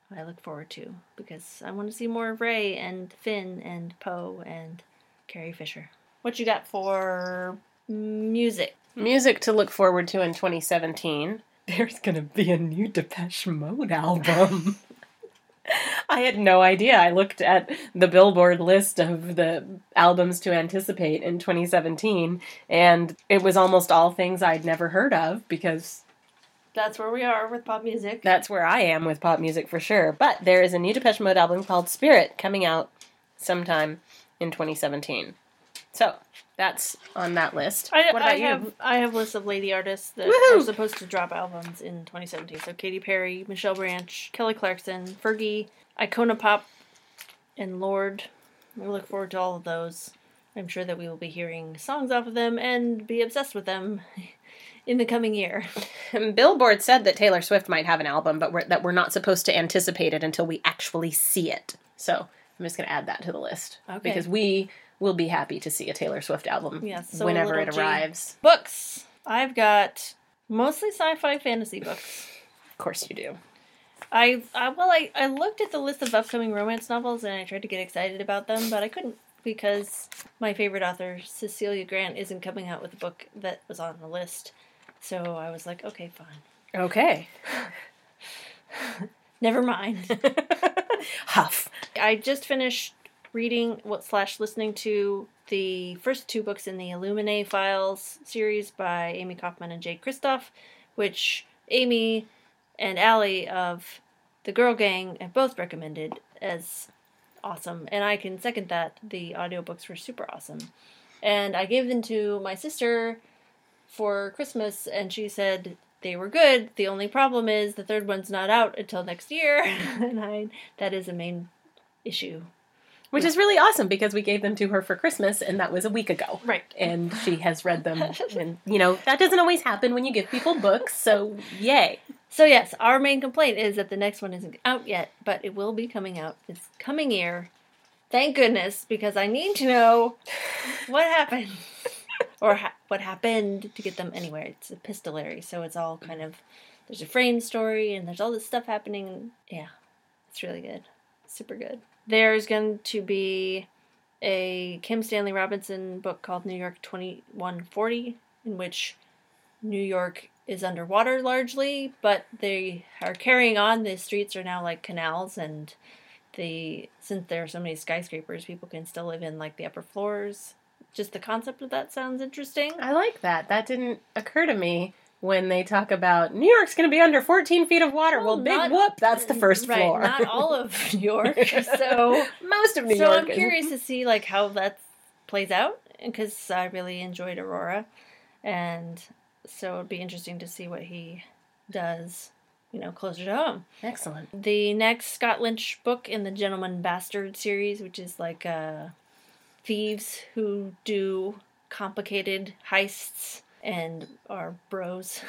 I look forward to, because I want to see more of Ray and Finn and Poe and Carrie Fisher. What you got for music?
Music to look forward to in twenty seventeen. There's gonna be a new Depeche Mode album. I had no idea. I looked at the Billboard list of the albums to anticipate in twenty seventeen, and it was almost all things I'd never heard of, because
that's where we are with pop music.
That's where I am with pop music for sure. But there is a new Depeche Mode album called Spirit coming out sometime in twenty seventeen. So, that's on that list.
I,
what about
I
you?
Have, I have lists of lady artists that
Woohoo!
are supposed to drop albums in twenty seventeen. So Katy Perry, Michelle Branch, Kelly Clarkson, Fergie, Icona Pop, and Lorde. We look forward to all of those. I'm sure that we will be hearing songs off of them and be obsessed with them in the coming year.
Billboard said that Taylor Swift might have an album, but we're, that we're not supposed to anticipate it until we actually see it. So, I'm just going to add that to the list.
Okay.
Because we will be happy to see a Taylor Swift album
yes, so
whenever it
G.
arrives.
Books. I've got mostly sci-fi fantasy books.
Of course you do.
I, I well, I, I looked at the list of upcoming romance novels and I tried to get excited about them, but I couldn't, because my favorite author, Cecilia Grant, isn't coming out with a book that was on the list. So I was like, okay, fine.
Okay.
Never mind.
Huff.
I just finished reading what slash listening to the first two books in the Illuminae Files series by Amy Kaufman and Jay Kristoff, which Amy and Allie of the Girl Gang have both recommended as awesome, and I can second that. The audiobooks were super awesome. And I gave them to my sister for Christmas, and she said they were good. The only problem is the third one's not out until next year, and I, that is a main issue.
Which is really awesome, because we gave them to her for Christmas, and that was a week ago.
Right.
And she has read them, and, you know, that doesn't always happen when you give people books, so yay.
So yes, our main complaint is that the next one isn't out yet, but it will be coming out this coming year. Thank goodness, because I need to know what happened. Or ha- what happened to get them anywhere. It's epistolary, so it's all kind of, there's a frame story, and there's all this stuff happening. Yeah, it's really good. Super good. There's going to be a Kim Stanley Robinson book called New York twenty-one forty, in which New York is underwater largely, but they are carrying on. The streets are now like canals, and the since there are so many skyscrapers, people can still live in like the upper floors. Just the concept of that sounds interesting.
I like that. That didn't occur to me when they talk about New York's going to be under fourteen feet of water. Well, well big not, whoop, that's the first
right,
floor.
Not all of New York. So
most of New
so
York.
So I'm curious to see like how that plays out, because I really enjoyed Aurora, and so it'd be interesting to see what he does, you know, closer to home.
Excellent.
The next Scott Lynch book in the Gentleman Bastard series, which is like uh, thieves who do complicated heists and are bros.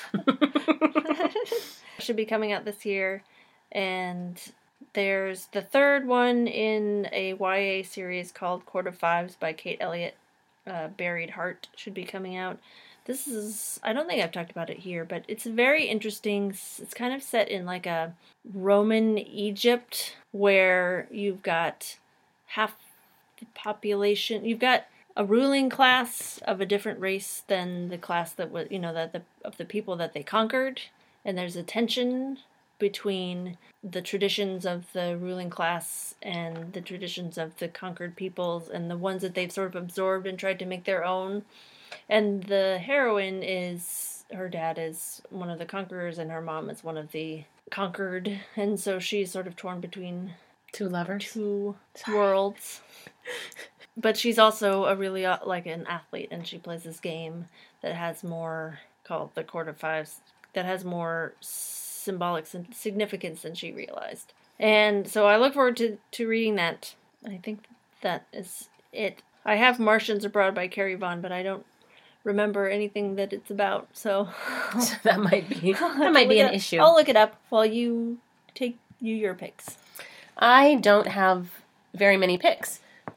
Should be coming out this year. And there's the third one in a Y A series called Court of Fives by Kate Elliott. Uh, Buried Heart should be coming out. This is, I don't think I've talked about it here, but it's very interesting. It's kind of set in like a Roman Egypt, where you've got half the population, you've got a ruling class of a different race than the class that was, you know, that the of the people that they conquered, and there's a tension between the traditions of the ruling class and the traditions of the conquered peoples, and the ones that they've sort of absorbed and tried to make their own. And the heroine is, her dad is one of the conquerors, and her mom is one of the conquered, and so she's sort of torn between
two lovers,
two worlds. But she's also a really, uh, like, an athlete, and she plays this game that has more, called the Court of Fives, that has more symbolic significance than she realized. And so I look forward to, to reading that. I think that is it. I have Martians Abroad by Carrie Vaughn, but I don't remember anything that it's about, so...
so that might be, that might be an issue.
I'll look it up while you take you your picks.
I don't have very many picks,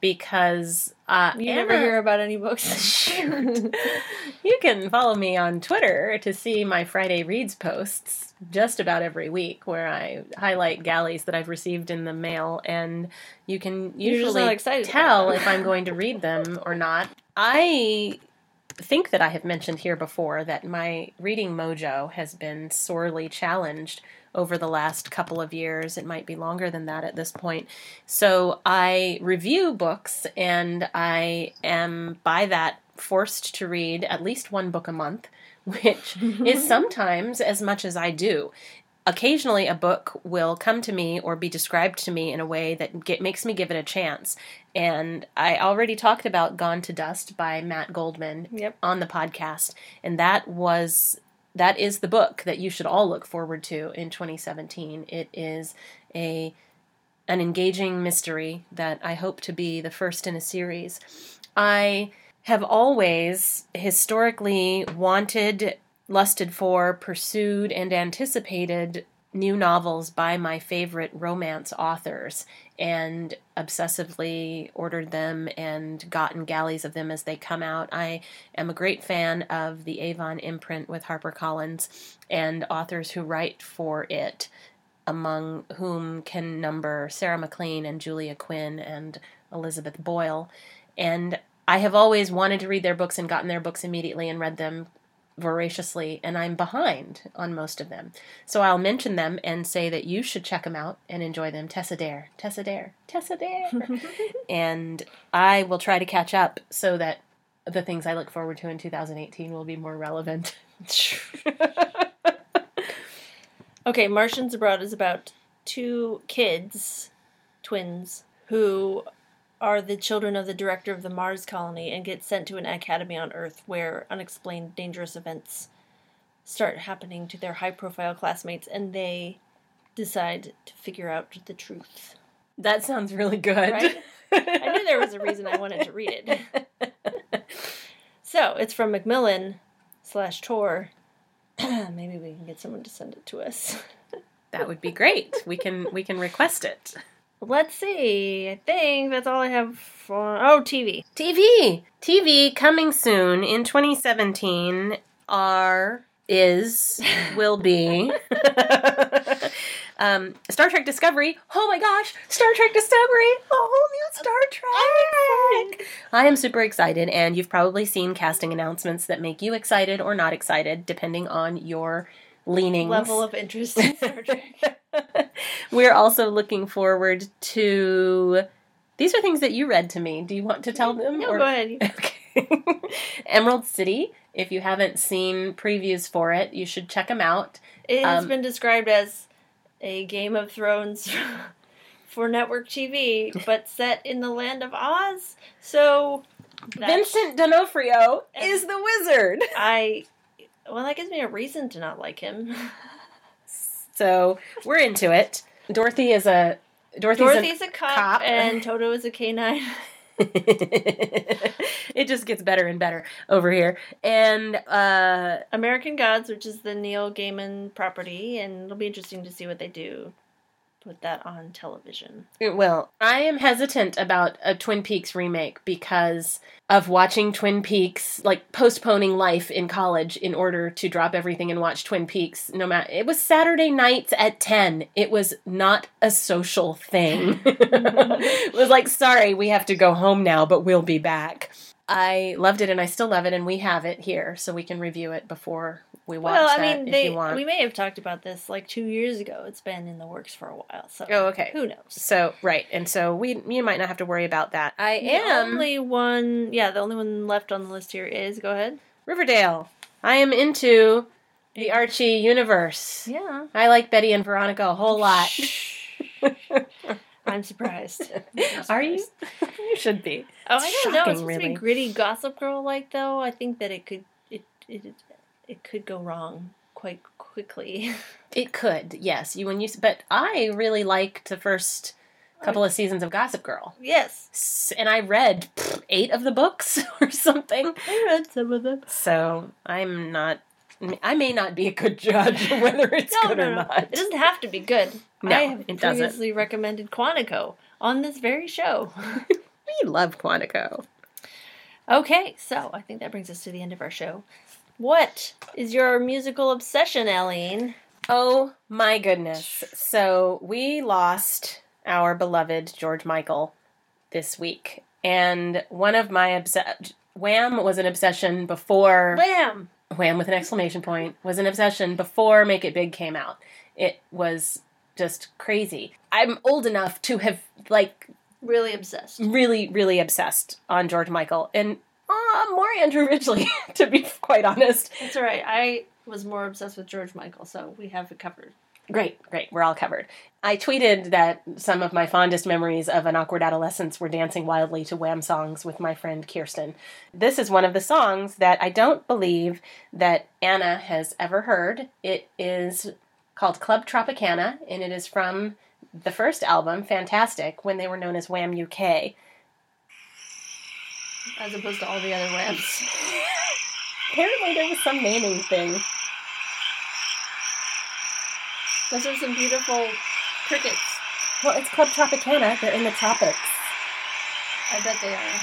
because uh,
You
Anna,
never hear about any books.
Shoot. You can follow me on Twitter to see my Friday Reads posts just about every week, where I highlight galleys that I've received in the mail, and you can
You're just
usually
not excited
tell
about
if I'm going to read them or not. I think that I have mentioned here before that my reading mojo has been sorely challenged over the last couple of years. It might be longer than that at this point. So I review books, and I am, by that, forced to read at least one book a month, which is sometimes as much as I do. Occasionally a book will come to me or be described to me in a way that get, makes me give it a chance. And I already talked about Gone to Dust by Matt Goldman
Yep.
on the podcast, and that was... That is the book that you should all look forward to in twenty seventeen. It is a an engaging mystery that I hope to be the first in a series. I have always historically wanted, lusted for, pursued, and anticipated new novels by my favorite romance authors, and obsessively ordered them and gotten galleys of them as they come out. I am a great fan of the Avon imprint with HarperCollins and authors who write for it, among whom can number Sarah MacLean and Julia Quinn and Elizabeth Boyle. And I have always wanted to read their books and gotten their books immediately and read them voraciously, and I'm behind on most of them. So I'll mention them and say that you should check them out and enjoy them. Tessa Dare, Tessa Dare, Tessa Dare. And I will try to catch up so that the things I look forward to in two thousand eighteen will be more relevant.
Okay, Martians Abroad is about two kids, twins, who are the children of the director of the Mars colony and get sent to an academy on Earth where unexplained dangerous events start happening to their high-profile classmates, and they decide to figure out the truth.
That sounds really good.
Right? I knew there was a reason I wanted to read it. So, it's from Macmillan slash Tor. Maybe we can get someone to send it to us.
That would be great. We can we can request it.
Let's see. I think that's all I have for... Oh, T V.
T V! T V coming soon in twenty seventeen are, is, will be... um, Star Trek Discovery. Oh my gosh! Star Trek Discovery! A whole new Star Trek! I am super excited, and you've probably seen casting announcements that make you excited or not excited, depending on your leanings.
Level of interest in Star Trek.
We're also looking forward to... These are things that you read to me. Do you want to tell them?
No,
or...
go ahead.
Okay. Emerald City. If you haven't seen previews for it, you should check them out.
It has
Um,
been described as a Game of Thrones for network T V, but set in the land of Oz. So... that-
Vincent D'Onofrio
And-
is the wizard.
I... Well, that gives me a reason to not like him.
So we're into it. Dorothy is a Dorothy's,
Dorothy's a cop,
cop.
and Toto is a canine.
It just gets better and better over here. And uh,
American Gods, which is the Neil Gaiman property, and it'll be interesting to see what they do. Put that on television.
well, I am hesitant about a Twin Peaks remake because of watching Twin Peaks, like postponing life in college in order to drop everything and watch Twin Peaks. No matter, it was Saturday nights at ten. It was not a social thing. It was like, sorry, we have to go home now, but we'll be back. I loved it, and I still love it, and we have it here, so we can review it before we watch
Well, I
that
mean,
if
they
you want.
we may have talked about this like two years ago. It's been in the works for a while, so
Oh, okay.
who knows?
So, right, and so we you might not have to worry about that. I
The
am...
only one, yeah, the only one left on the list here is, go ahead.
Riverdale. I am into the Archie universe.
Yeah.
I like Betty and Veronica a whole lot.
I'm surprised. I'm
Are you?
surprised.
You should be.
Oh,
It's
I don't know. It's
shocking,
supposed to
really.
be gritty Gossip Girl like, though. I think that it could it it it could go wrong quite quickly.
It could, yes. You when you, but I really liked the first couple of seasons of Gossip Girl,
Yes,
S- and I read pff, eight of the books or something.
I read some of them.
So I'm not. I may not be a good judge of whether it's
No,
good
no,
or
no.
not.
It doesn't have to be good.
No,
I have
it doesn't.
previously recommended Quantico on this very show.
We We love Quantico.
Okay, so I think that brings us to the end of our show. What is your musical obsession, Eileen?
Oh my goodness. So we lost our beloved George Michael this week. And one of my obs- Wham was an obsession before...
Wham!
Wham with an exclamation point was an obsession before Make It Big came out. It was just crazy. I'm old enough to have, like...
Really obsessed.
Really, really obsessed on George Michael. And uh, more Andrew Ridgeley, to be quite honest.
That's all right. I was more obsessed with George Michael, so we have it covered.
Great, great. We're all covered. I tweeted that some of my fondest memories of an awkward adolescence were dancing wildly to Wham songs with my friend Kirsten. This is one of the songs that I don't believe that Anna has ever heard. It is called Club Tropicana, and it is from the first album, Fantastic, when they were known as Wham U K.
As opposed to all the other Whams.
Apparently there was some naming thing.
Those are some beautiful crickets.
Well, it's Club Tropicana. They're in the tropics.
I bet they are.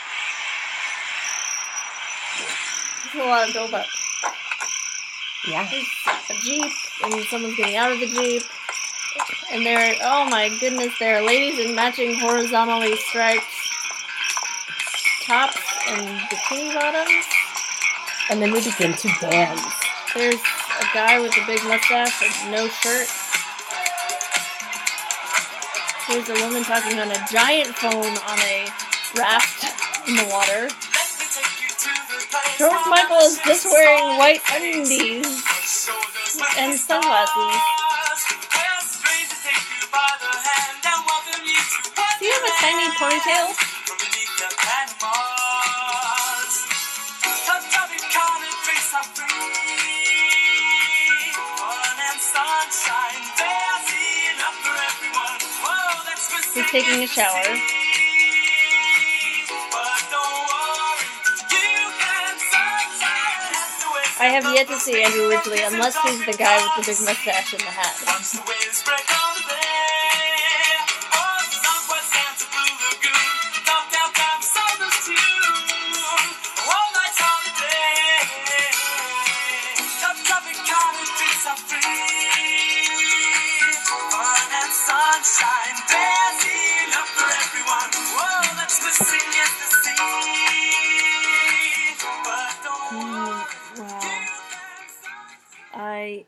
There's a lot of build-up.
Yeah.
There's a Jeep, and someone's getting out of the Jeep. And there, oh my goodness, there are ladies in matching horizontally striped tops and bikini bottoms.
And then we begin to dance.
There's a guy with a big mustache and no shirt. There's a woman talking on a giant phone on a raft in the water. George Michael is just wearing white undies and sunglasses. Do you have a tiny ponytail? He's taking a shower. I have yet to see Andrew Ridgeley unless he's the guy with the big mustache and the hat. I...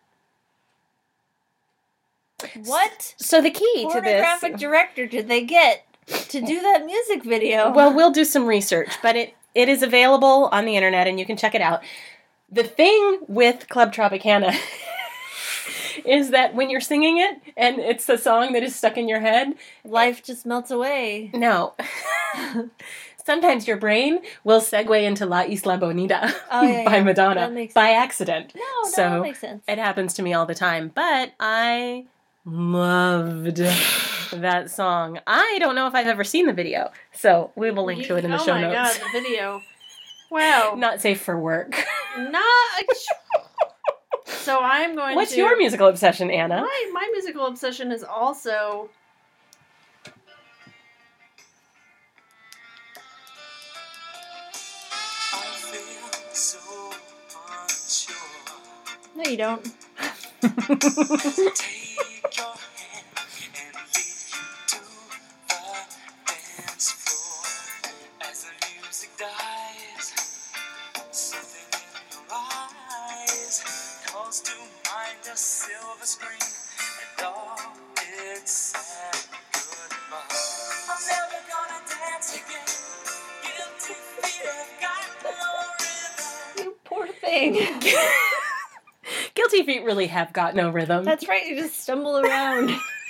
What
So the key to this...
pornographic director did they get to do that music video?
Well, we'll do some research, but it, it is available on the internet and you can check it out. The thing with Club Tropicana is that when you're singing it and it's a song that is stuck in your head...
Life just melts away.
No. Sometimes your brain will segue into La Isla Bonita
Oh, yeah,
by
yeah.
Madonna
That makes
by
sense.
accident.
No, no,
So
that makes sense.
it happens to me all the time. But I loved that song. I don't know if I've ever seen the video, so we will link to it in the
oh
show
my
notes.
God, the video. Wow.
Not safe for work.
Not. So I'm going
What's
to...
your musical obsession, Anna?
My, my musical obsession is also... No, you don't.
Take your hand and lead you to the dance floor. As the music dies, something in your eyes calls to mind a silver screen and all its sad goodbye. I'm never gonna dance again. Guilty feet have got no rhythm.
You poor thing.
Guilty Feet really have got no rhythm.
That's right, you just stumble around.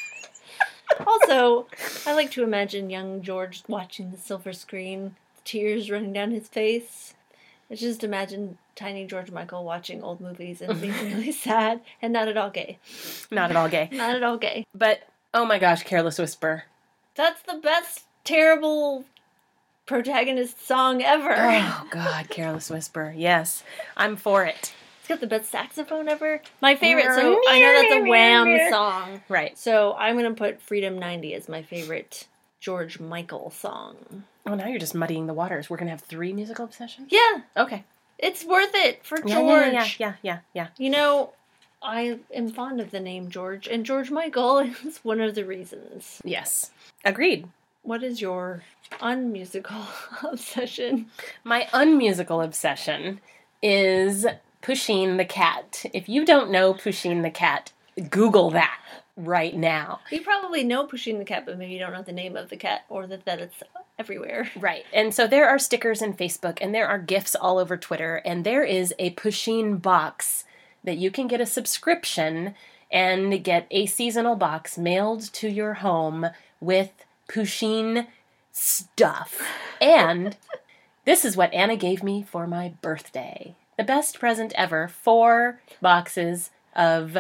Also, I like to imagine young George watching the silver screen, tears running down his face. I just imagine tiny George Michael watching old movies and being really sad, and not at all gay.
Not at all gay.
Not at all gay.
But, oh my gosh, Careless Whisper.
That's the best terrible protagonist song ever.
Oh God, Careless Whisper. Yes, I'm for it.
It's got the best saxophone ever. My favorite, so I know that's a Wham song.
Right.
So I'm going to put Freedom ninety as my favorite George Michael song.
Oh, now you're just muddying the waters. We're going to have three musical obsessions?
Yeah.
Okay.
It's worth it for George.
Yeah, yeah, yeah, yeah, yeah, yeah.
You know, I am fond of the name George, and George Michael is one of the reasons.
Yes. Agreed.
What is your unmusical obsession?
My unmusical obsession is Pusheen the cat. If you don't know Pusheen the cat, Google that right now.
You probably know Pusheen the cat, but maybe you don't know the name of the cat or that, that it's everywhere.
Right. And so there are stickers in Facebook, and there are GIFs all over Twitter, and there is a Pusheen box that you can get a subscription and get a seasonal box mailed to your home with Pusheen stuff. And this is what Anna gave me for my birthday. The best present ever. Four boxes of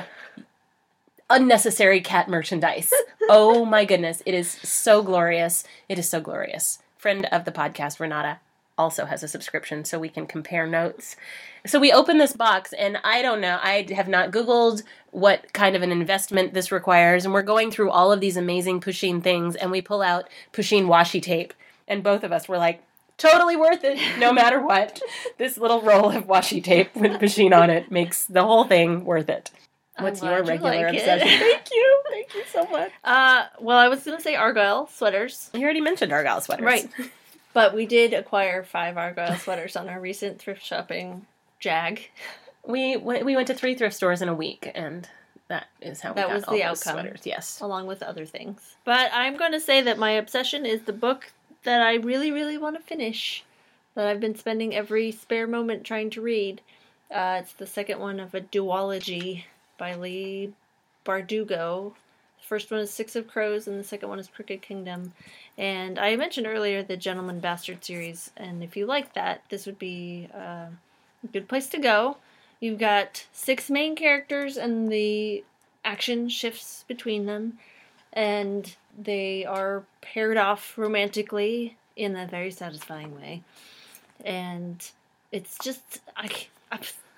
unnecessary cat merchandise. Oh my goodness. It is so glorious. It is so glorious. Friend of the podcast, Renata, also has a subscription so we can compare notes. So we open this box, and I don't know, I have not Googled what kind of an investment this requires, and we're going through all of these amazing Pusheen things, and we pull out Pusheen washi tape, and both of us were like, totally worth it, no matter what. This little roll of washi tape with Pusheen on it makes the whole thing worth it. What's
I'm
your
glad you
regular
like
obsession?
it.
Thank you. Thank you so much.
Uh, well, I was going to say Argyle sweaters.
You already mentioned Argyle sweaters.
Right. But we did acquire five Argyle sweaters on our recent thrift shopping jag.
We went, we went to three thrift stores in a week, and that is how we
That
got
was
all
the
those
outcome.
sweaters. Yes.
Along with other things. But I'm going to say that my obsession is the book that I really, really want to finish. That I've been spending every spare moment trying to read. Uh, it's the second one of a duology by Lee Bardugo. The first one is Six of Crows, and the second one is Crooked Kingdom. And I mentioned earlier the Gentleman Bastard series, and if you like that, this would be uh, a good place to go. You've got six main characters, and the action shifts between them, and they are paired off romantically in a very satisfying way. And it's just, I, I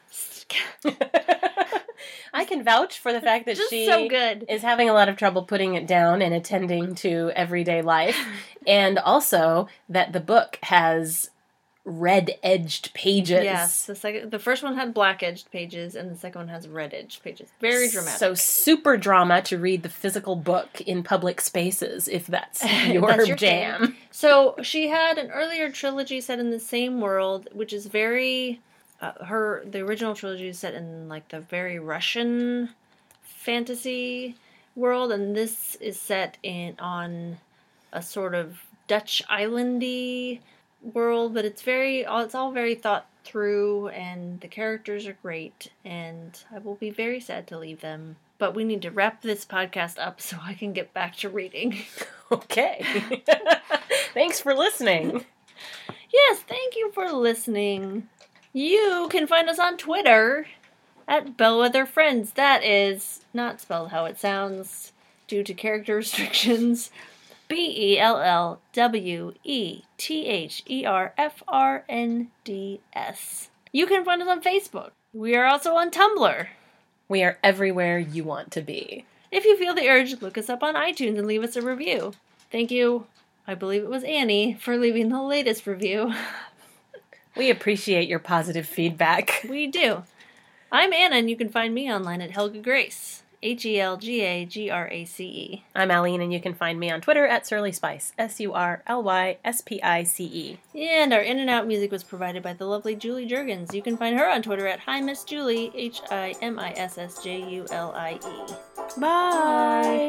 I can vouch for the fact that
just
she
so good.
is having a lot of trouble putting it down and attending to everyday life, and also that the book has red-edged pages.
Yes, the second, the first one had black-edged pages, and the second one has red-edged pages. Very dramatic.
So super drama to read the physical book in public spaces, if that's your,
That's your
jam.
thing. So she had an earlier trilogy set in the same world, which is very... Uh, her the original trilogy is set in like the very Russian fantasy world, and this is set in on a sort of Dutch islandy world, but it's very it's all very thought through, and the characters are great, and I will be very sad to leave them. But we need to wrap this podcast up so I can get back to reading.
Okay. Thanks for listening.
Yes, thank you for listening. You can find us on Twitter at Bellwether Friends. That is not spelled how it sounds due to character restrictions. B E L L W E T H E R F R N D S. You can find us on Facebook. We are also on Tumblr.
We are everywhere you want to be.
If you feel the urge, look us up on iTunes and leave us a review. Thank you, I believe it was Annie, for leaving the latest review.
We appreciate your positive feedback.
We do. I'm Anna, and you can find me online at Helga Grace. H E L G A G R A C E.
I'm Aline, and you can find me on Twitter at Surly Spice. S U R L Y S P I C E.
And our in and out music was provided by the lovely Julie Jurgens. You can find her on Twitter at Hi Miss Julie, H I M I S S J U L I E.
Bye.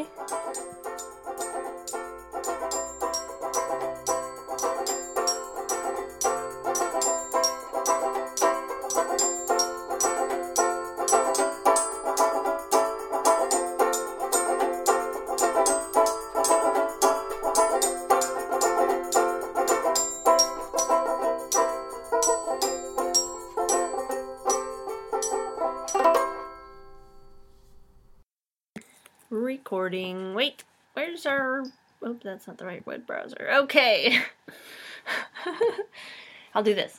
Recording. Wait, where's our... Oh, that's not the right web browser. Okay. I'll do this.